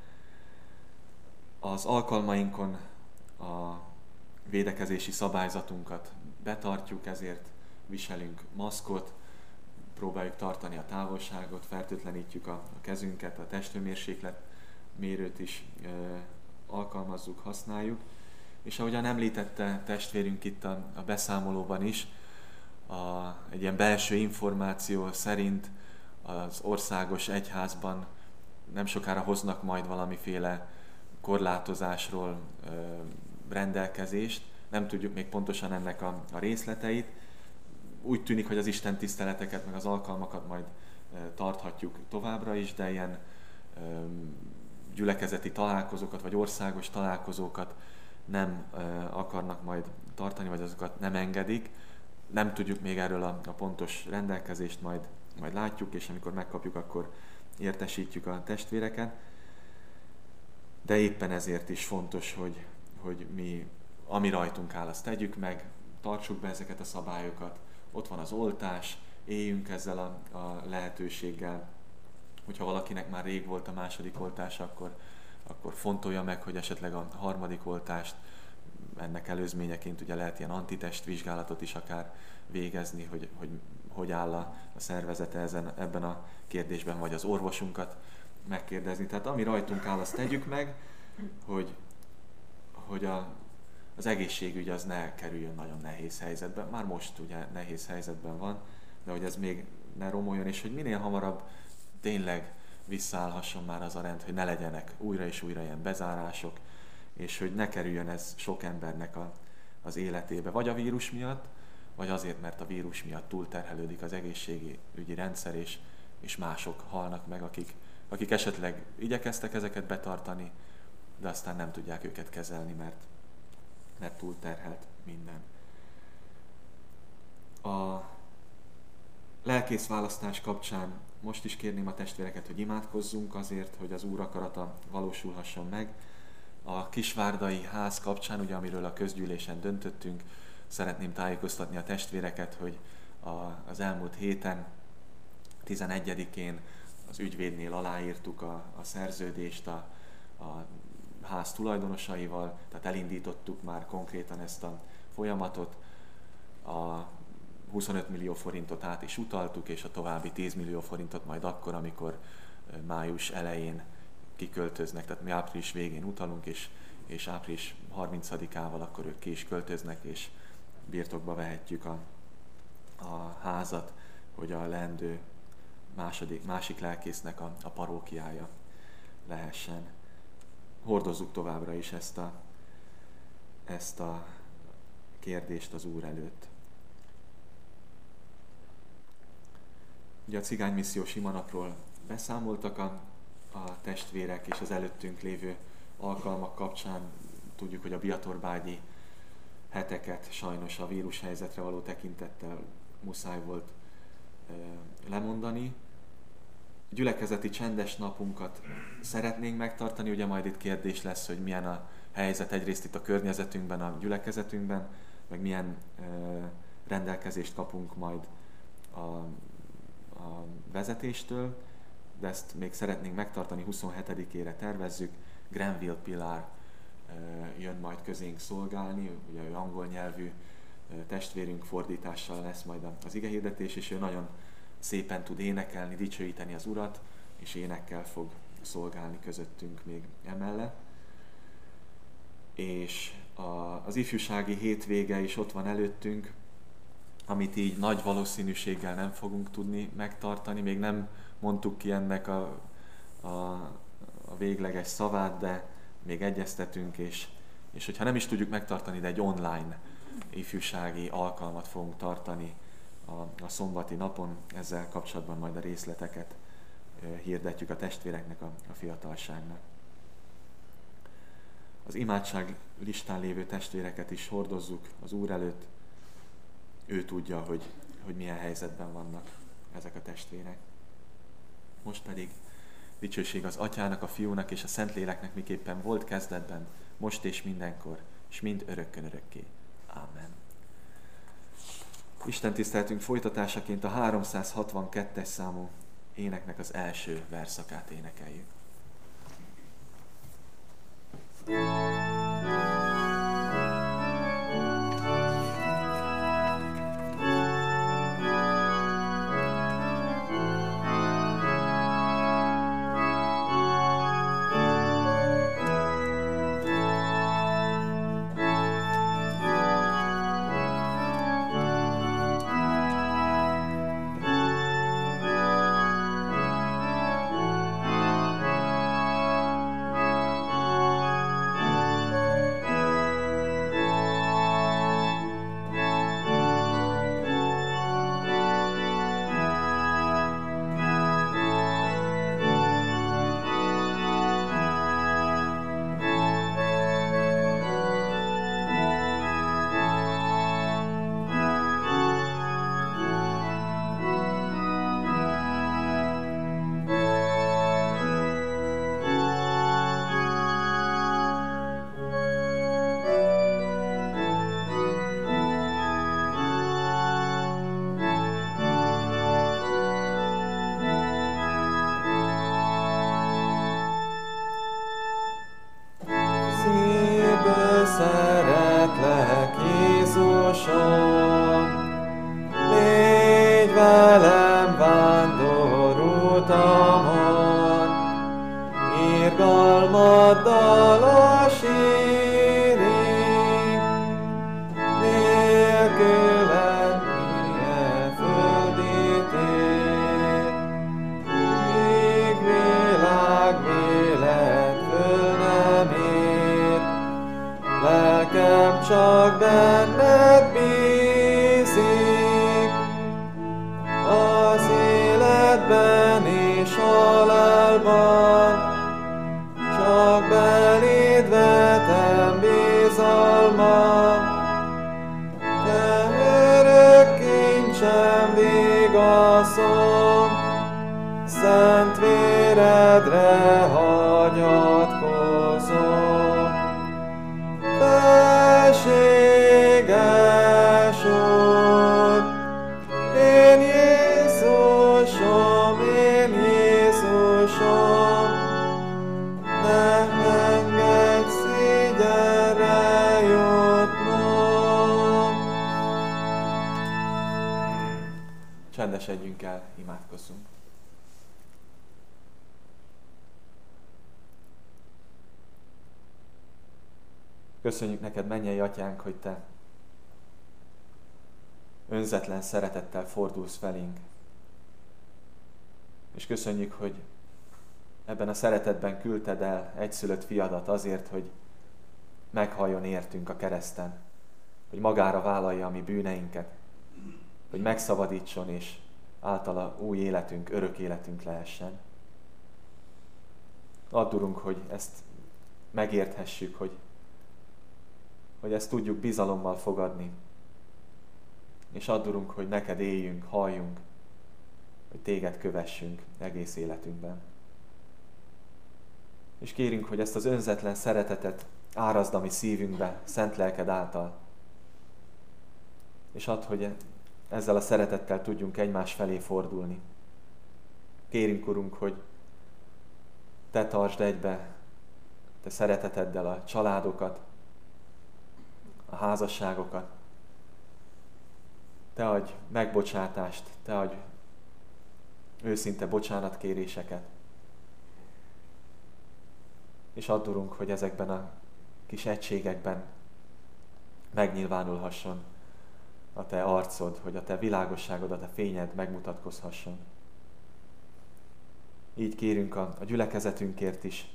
Az alkalmainkon a védekezési szabályzatunkat betartjuk, ezért viselünk maszkot, próbáljuk tartani a távolságot, fertőtlenítjük a kezünket, a testhőmérséklet mérőt is e, alkalmazzuk, használjuk. És ahogyan említette testvérünk itt a, a beszámolóban is, a, egy ilyen belső információ szerint az országos egyházban nem sokára hoznak majd valamiféle korlátozásról ö, rendelkezést. Nem tudjuk még pontosan ennek a, a részleteit. Úgy tűnik, hogy az Isten tiszteleteket, meg az alkalmakat majd ö, tarthatjuk továbbra is, de ilyen ö, gyülekezeti találkozókat, vagy országos találkozókat nem ö, akarnak majd tartani, vagy azokat nem engedik. Nem tudjuk még erről a, a pontos rendelkezést, majd, majd látjuk, és amikor megkapjuk, akkor értesítjük a testvéreket. De éppen ezért is fontos, hogy, hogy mi, ami rajtunk áll, azt tegyük meg, tartsuk be ezeket a szabályokat. Ott van az oltás, éljünk ezzel a, a lehetőséggel. Hogyha valakinek már rég volt a második oltás, akkor, akkor fontolja meg, hogy esetleg a harmadik oltást, ennek előzményeként ugye lehet ilyen antitestvizsgálatot is akár végezni, hogy hogy, hogy áll a, a szervezete ezen, ebben a kérdésben, vagy az orvosunkat megkérdezni. Tehát ami rajtunk áll, azt tegyük meg, hogy, hogy a, az egészségügy az ne kerüljön nagyon nehéz helyzetben. Már most ugye nehéz helyzetben van, de hogy ez még ne romoljon, és hogy minél hamarabb tényleg visszaállhasson már az a rend, hogy ne legyenek újra és újra ilyen bezárások, és hogy ne kerüljön ez sok embernek a, az életébe, vagy a vírus miatt, vagy azért, mert a vírus miatt túlterhelődik az egészségügyi rendszer, és, és mások halnak meg, akik, akik esetleg igyekeztek ezeket betartani, de aztán nem tudják őket kezelni, mert, mert túlterhelt minden. A lelkészválasztás kapcsán most is kérném a testvéreket, hogy imádkozzunk azért, hogy az Úr akarata valósulhasson meg. A kisvárdai ház kapcsán, ugye, amiről a közgyűlésen döntöttünk, szeretném tájékoztatni a testvéreket, hogy a, az elmúlt héten, tizenegyedikén az ügyvédnél aláírtuk a, a szerződést a, a ház tulajdonosaival, tehát elindítottuk már konkrétan ezt a folyamatot. A huszonöt millió forintot át is utaltuk, és a további tíz millió forintot majd akkor, amikor május elején kiköltöznek, tehát mi április végén utalunk, és, és április harmincadikával akkor ők ki is költöznek, és birtokba vehetjük a, a házat, hogy a leendő második, másik lelkésznek a, a parókiája lehessen. Hordozzuk továbbra is ezt a, ezt a kérdést az Úr előtt. Ugye a cigánymissziós imanapról beszámoltak a, a testvérek, és az előttünk lévő alkalmak kapcsán tudjuk, hogy a biatorbágyi heteket sajnos a vírushelyzetre való tekintettel muszáj volt e, lemondani. Gyülekezeti csendes napunkat szeretnénk megtartani, ugye majd itt kérdés lesz, hogy milyen a helyzet egyrészt itt a környezetünkben, a gyülekezetünkben, meg milyen e, rendelkezést kapunk majd a, a vezetéstől, de ezt még szeretnénk megtartani, huszonhetedikére tervezzük. Granville Pilar e, jön majd közénk szolgálni, ugye ő angol nyelvű e, testvérünk, fordítással lesz majd az igehirdetés, és ő nagyon szépen tud énekelni, dicsőíteni az Urat, és énekkel fog szolgálni közöttünk még emellett. És a, az ifjúsági hétvége is ott van előttünk, amit így nagy valószínűséggel nem fogunk tudni megtartani. Még nem mondtuk ki ennek a, a, a végleges szavát, de még egyeztetünk, és, és hogyha nem is tudjuk megtartani, de egy online ifjúsági alkalmat fogunk tartani a, a szombati napon. Ezzel kapcsolatban majd a részleteket hirdetjük a testvéreknek, a, a fiatalságnak. Az imádság listán lévő testvéreket is hordozzuk az Úr előtt. Ő tudja, hogy, hogy milyen helyzetben vannak ezek a testvérek. Most pedig dicsőség az Atyának, a Fiúnak és a Szentléleknek, miképpen volt kezdetben, most és mindenkor, és mind örökkön örökké. Ámen. Isten tiszteltünk folytatásaként a háromszázhatvankettes számú éneknek az első verszakát énekeljük. Csak benned bízik, az életben halálban, csak beléd vetem bizalmam. Te örök kincsem, vigaszom, szent véredre hagyatkozom. Felséges Úr, én Jézusom, én Jézusom, ne engedj szégyenre jutnom. Csendesedjünk el, imádkozzunk. Köszönjük neked, mennyei Atyánk, hogy te önzetlen szeretettel fordulsz felénk. És köszönjük, hogy ebben a szeretetben küldted el egyszülött fiadat azért, hogy meghalljon értünk a kereszten, hogy magára vállalja a mi bűneinket, hogy megszabadítson, és általa új életünk, örök életünk lehessen. Add, Urunk, hogy ezt megérthessük, hogy, hogy ezt tudjuk bizalommal fogadni, és add, Urunk, hogy neked éljünk, halljunk, hogy téged kövessünk egész életünkben. És kérünk, hogy ezt az önzetlen szeretetet árazd a mi szívünkbe, szent lelked által. És add, hogy ezzel a szeretettel tudjunk egymás felé fordulni. Kérünk, Urunk, hogy te tartsd egybe te szereteteddel a családokat, a házasságokat. Te adj megbocsátást, te adj őszinte bocsánatkéréseket. És add, Urunk, hogy ezekben a kis egységekben megnyilvánulhasson a te arcod, hogy a te világosságod, a te fényed megmutatkozhasson. Így kérünk a, a gyülekezetünkért is.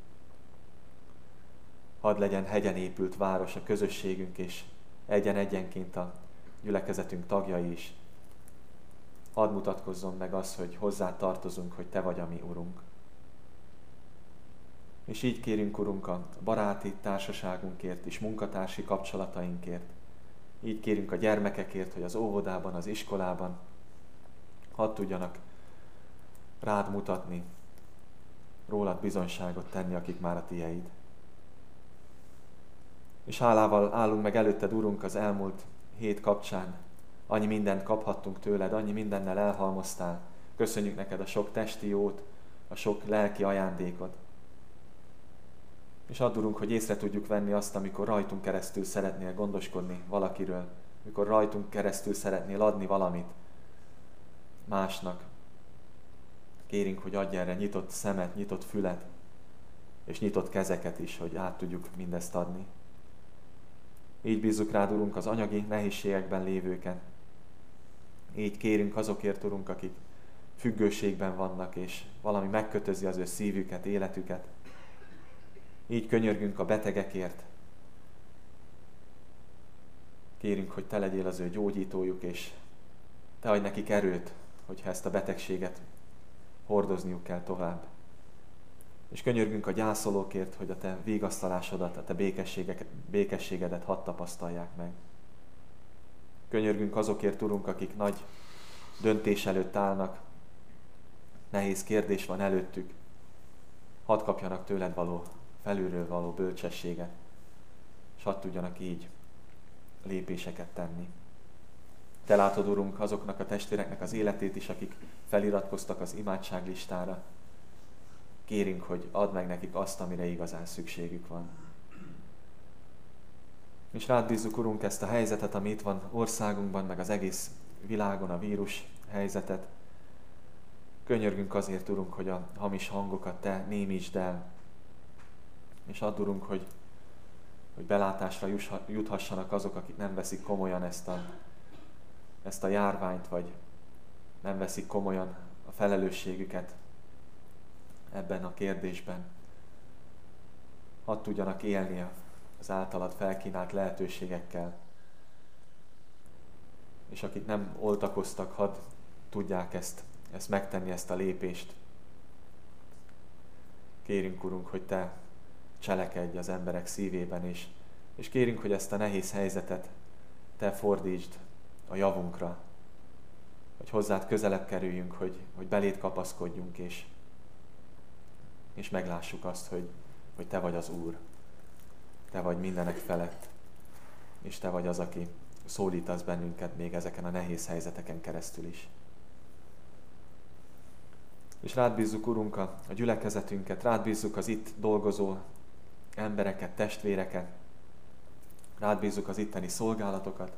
Hadd legyen hegyen épült város a közösségünk, és egyen-egyenként a gyülekezetünk tagjai is. Hadd mutatkozzon meg az, hogy hozzá tartozunk, hogy te vagy a mi Urunk. És így kérünk, Urunk, a baráti társaságunkért és munkatársi kapcsolatainkért. Így kérünk a gyermekekért, hogy az óvodában, az iskolában hadd tudjanak rád mutatni, rólad bizonyságot tenni, akik már a tieid. És hálával állunk meg előtted, Urunk, az elmúlt hét kapcsán. Annyi mindent kaphattunk tőled, annyi mindennel elhalmoztál. Köszönjük neked a sok testi jót, a sok lelki ajándékot. És add, Urunk, hogy észre tudjuk venni azt, amikor rajtunk keresztül szeretnél gondoskodni valakiről, amikor rajtunk keresztül szeretnél adni valamit másnak. Kérünk, hogy adj erre nyitott szemet, nyitott fület, és nyitott kezeket is, hogy át tudjuk mindezt adni. Így bízzuk rád, Urunk, az anyagi nehézségekben lévőket. Így kérünk azokért, Urunk, akik függőségben vannak, és valami megkötözi az ő szívüket, életüket. Így könyörgünk a betegekért. Kérünk, hogy te legyél az ő gyógyítójuk, és te adj nekik erőt, hogyha ezt a betegséget hordozniuk kell tovább. És könyörgünk a gyászolókért, hogy a te vigasztalásodat, a te békességedet hadd tapasztalják meg. Könyörgünk azokért, Urunk, akik nagy döntés előtt állnak, nehéz kérdés van előttük, hadd kapjanak tőled való, felülről való bölcsességet, és hadd tudjanak így lépéseket tenni. Te látod, Urunk, azoknak a testvéreknek az életét is, akik feliratkoztak az imádságlistára. Kérünk, hogy add meg nekik azt, amire igazán szükségük van. És rád bízzuk, Urunk, ezt a helyzetet, ami itt van országunkban, meg az egész világon, a vírus helyzetet. Könyörgünk azért, Urunk, hogy a hamis hangokat te némítsd el. És add, Urunk, hogy, hogy belátásra juthassanak azok, akik nem veszik komolyan ezt a, ezt a járványt, vagy nem veszik komolyan a felelősségüket ebben a kérdésben. Hadd tudjanak élni az általad felkínált lehetőségekkel. És akik nem oltakoztak, hadd tudják ezt, ezt megtenni, ezt a lépést. Kérünk, Urunk, hogy Te cselekedj az emberek szívében is, és kérünk, hogy ezt a nehéz helyzetet Te fordítsd a javunkra, hogy hozzád közelebb kerüljünk, hogy, hogy beléd kapaszkodjunk, és, és meglássuk azt, hogy, hogy Te vagy az Úr, Te vagy mindenek felett, és Te vagy az, aki szólítasz bennünket még ezeken a nehéz helyzeteken keresztül is. És rád bízzuk, Urunk, a, a gyülekezetünket, rád bízzuk az itt dolgozó embereket, testvéreket, rád bízzuk az itteni szolgálatokat.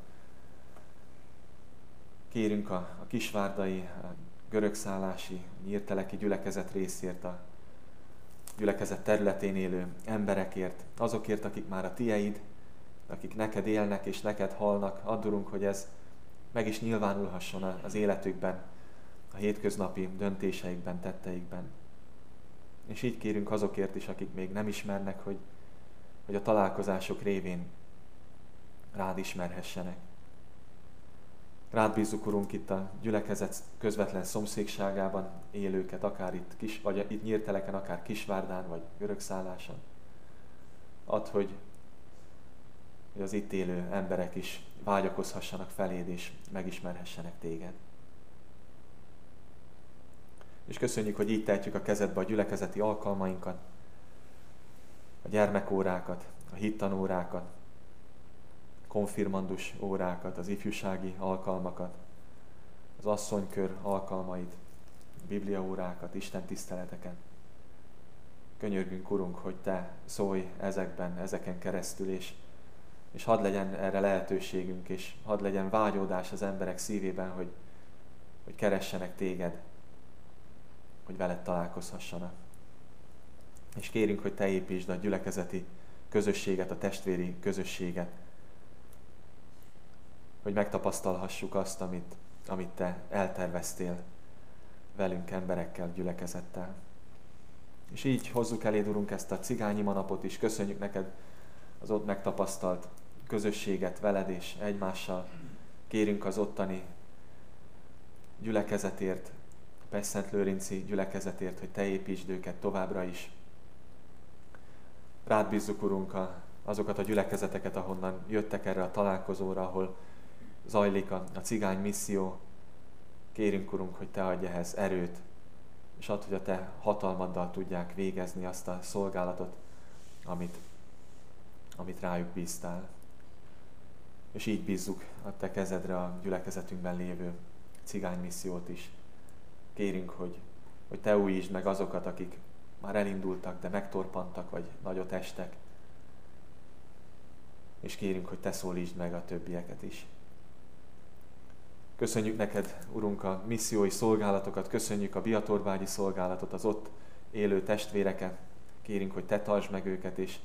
Kérünk a, a kisvárdai, a görögszállási, nyírteleki gyülekezet részért, a gyülekezet területén élő emberekért, azokért, akik már a tieid, akik neked élnek és neked halnak. Add, Urunk, hogy ez meg is nyilvánulhasson az életükben, a hétköznapi döntéseikben, tetteikben. És így kérünk azokért is, akik még nem ismernek, hogy, hogy a találkozások révén rád ismerhessenek. Rád bízzuk, Urunk, itt a gyülekezet közvetlen szomszédságában élőket, akár itt, kis, vagy itt Nyírteleken, akár Kisvárdán, vagy görögszálláson. Add, hogy, hogy az itt élő emberek is vágyakozhassanak feléd, és megismerhessenek téged. És köszönjük, hogy így tehetjük a kezedbe a gyülekezeti alkalmainkat, a gyermekórákat, a hittanórákat, konfirmandus órákat, az ifjúsági alkalmakat, az asszonykör alkalmait, bibliaórákat, Isten tiszteleteket. Könyörgünk, Urunk, hogy Te szólj ezekben, ezeken keresztül, és, és hadd legyen erre lehetőségünk, és hadd legyen vágyódás az emberek szívében, hogy, hogy keressenek Téged, hogy veled találkozhassanak. És kérünk, hogy Te építsd a gyülekezeti közösséget, a testvéri közösséget, hogy megtapasztalhassuk azt, amit, amit Te elterveztél velünk, emberekkel, gyülekezettel. És így hozzuk eléd, Urunk, ezt a cigányi manapot is. Köszönjük neked az ott megtapasztalt közösséget veled és egymással. Kérünk az ottani gyülekezetért, a Pestszentlőrinci gyülekezetért, hogy Te építsd őket továbbra is. Rád bízzuk, Urunk, a, azokat a gyülekezeteket, ahonnan jöttek erre a találkozóra, ahol zajlik a, a cigány misszió. Kérünk, Urunk, hogy Te adj ehhez erőt, és add, hogy a Te hatalmaddal tudják végezni azt a szolgálatot, amit, amit rájuk bíztál. És így bízzuk a Te kezedre a gyülekezetünkben lévő cigány missziót is. Kérünk, hogy, hogy Te újítsd meg azokat, akik már elindultak, de megtorpantak, vagy nagyot estek. És kérünk, hogy Te szólítsd meg a többieket is. Köszönjük neked, Urunk, a missziói szolgálatokat, köszönjük a biatorbágyi szolgálatot, az ott élő testvéreket. Kérünk, hogy Te tartsd meg őket is.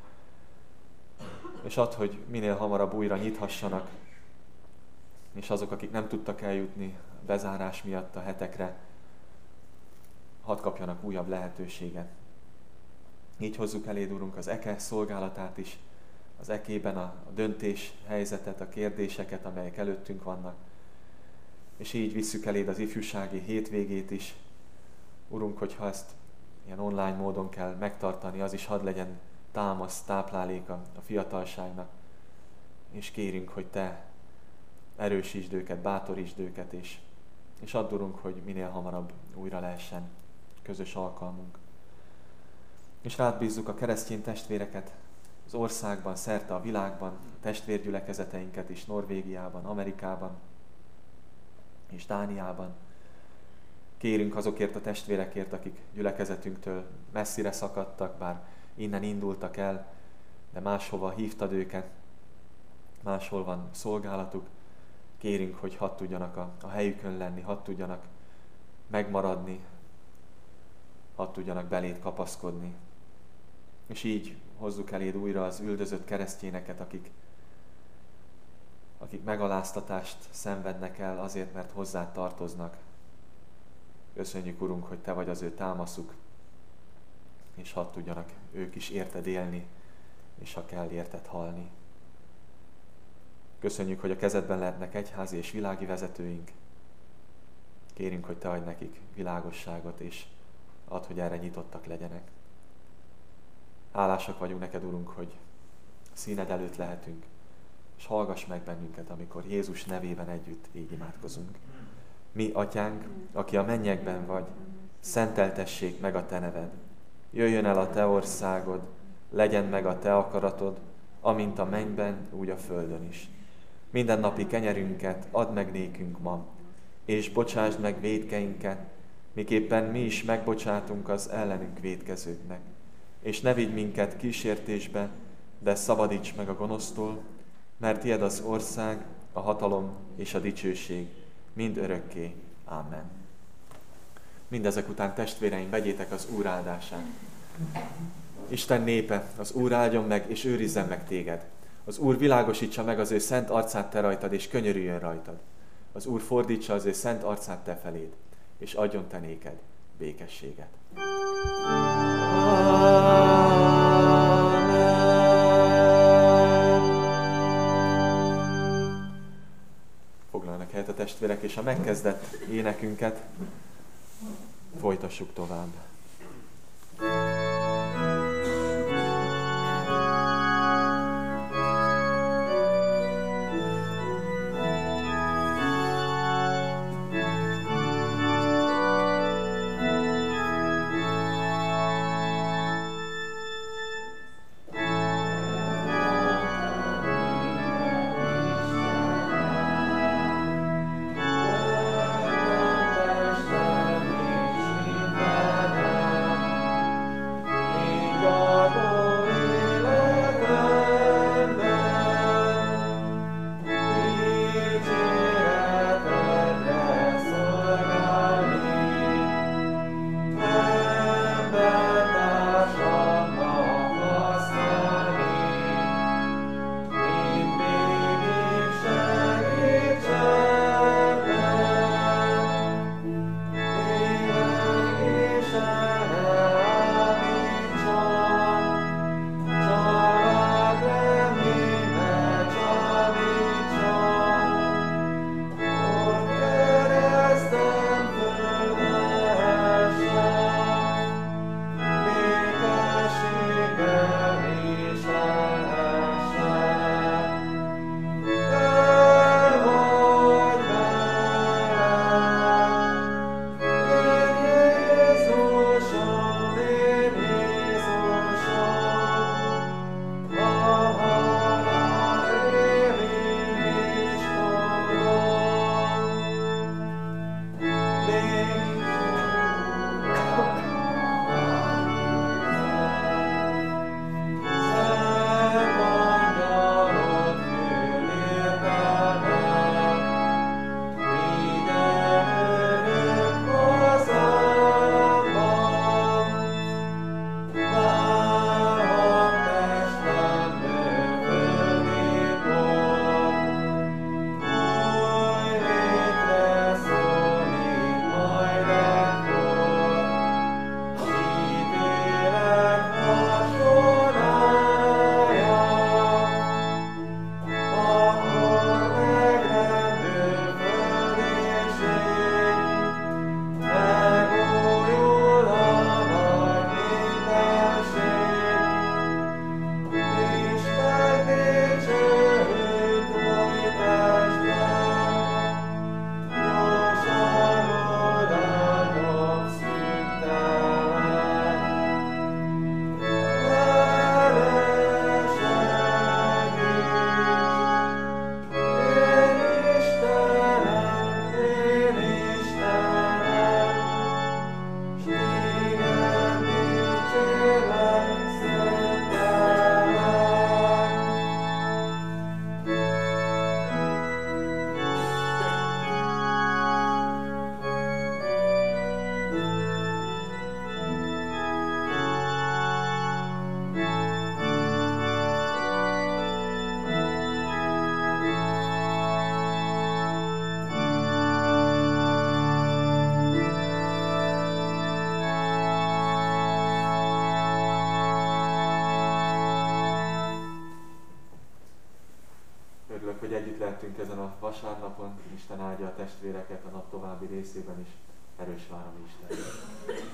És add, hogy minél hamarabb újra nyithassanak, és azok, akik nem tudtak eljutni a bezárás miatt a hetekre, hadd kapjanak újabb lehetőséget. Így hozzuk eléd, Urunk, az eke szolgálatát is, az ekében a, a döntés helyzetet, a kérdéseket, amelyek előttünk vannak. És így visszük eléd az ifjúsági hétvégét is. Urunk, hogyha ezt ilyen online módon kell megtartani, az is hadd legyen támasz, tápláléka a fiatalságnak. És kérünk, hogy Te erősítsd őket, bátorítsd őket, és, és add, Urunk, hogy minél hamarabb újra lehessen közös alkalmunk. És rád bízzuk a keresztény testvéreket az országban, szerte a világban, a testvérgyülekezeteinket is, Norvégiában, Amerikában és Dániában. Kérünk azokért a testvérekért, akik gyülekezetünktől messzire szakadtak, bár innen indultak el, de máshova hívtad őket, máshol van szolgálatuk. Kérünk, hogy hadd tudjanak a, a helyükön lenni, hadd tudjanak megmaradni, hadd tudjanak beléd kapaszkodni. És így hozzuk eléd újra az üldözött keresztényeket, akik, akik megaláztatást szenvednek el azért, mert hozzád tartoznak. Köszönjük, Urunk, hogy Te vagy az ő támaszuk, és hadd tudjanak ők is érted élni, és ha kell, érted halni. Köszönjük, hogy a kezedben lehetnek egyházi és világi vezetőink. Kérünk, hogy Te adj nekik világosságot, és add, hogy erre nyitottak legyenek. Hálásak vagyunk neked, Urunk, hogy színed előtt lehetünk, és hallgass meg bennünket, amikor Jézus nevében együtt így imádkozunk. Mi, Atyánk, aki a mennyekben vagy, szenteltessék meg a te neved. Jöjjön el a te országod, legyen meg a te akaratod, amint a mennyben, úgy a földön is. Minden napi kenyerünket add meg nékünk ma, és bocsásd meg vétkeinket, miképpen mi is megbocsátunk az ellenünk vétkezőknek. És ne vigy minket kísértésbe, de szabadíts meg a gonosztól, mert tied az ország, a hatalom és a dicsőség mind örökké. Amen. Mindezek után, testvéreim, vegyétek az Úr áldását. Isten népe, az Úr áldjon meg és őrizzen meg téged. Az Úr világosítsa meg az ő szent arcát te rajtad, és könyörüljön rajtad. Az Úr fordítsa az ő szent arcát te feléd, és adjon te néked békességet. Foglalnak helyet a testvérek, és a megkezdett énekünket folytassuk tovább. Hogy együtt lehetünk ezen a vasárnapon, Isten áldja a testvéreket a nap további részében is. Erős várom Isten.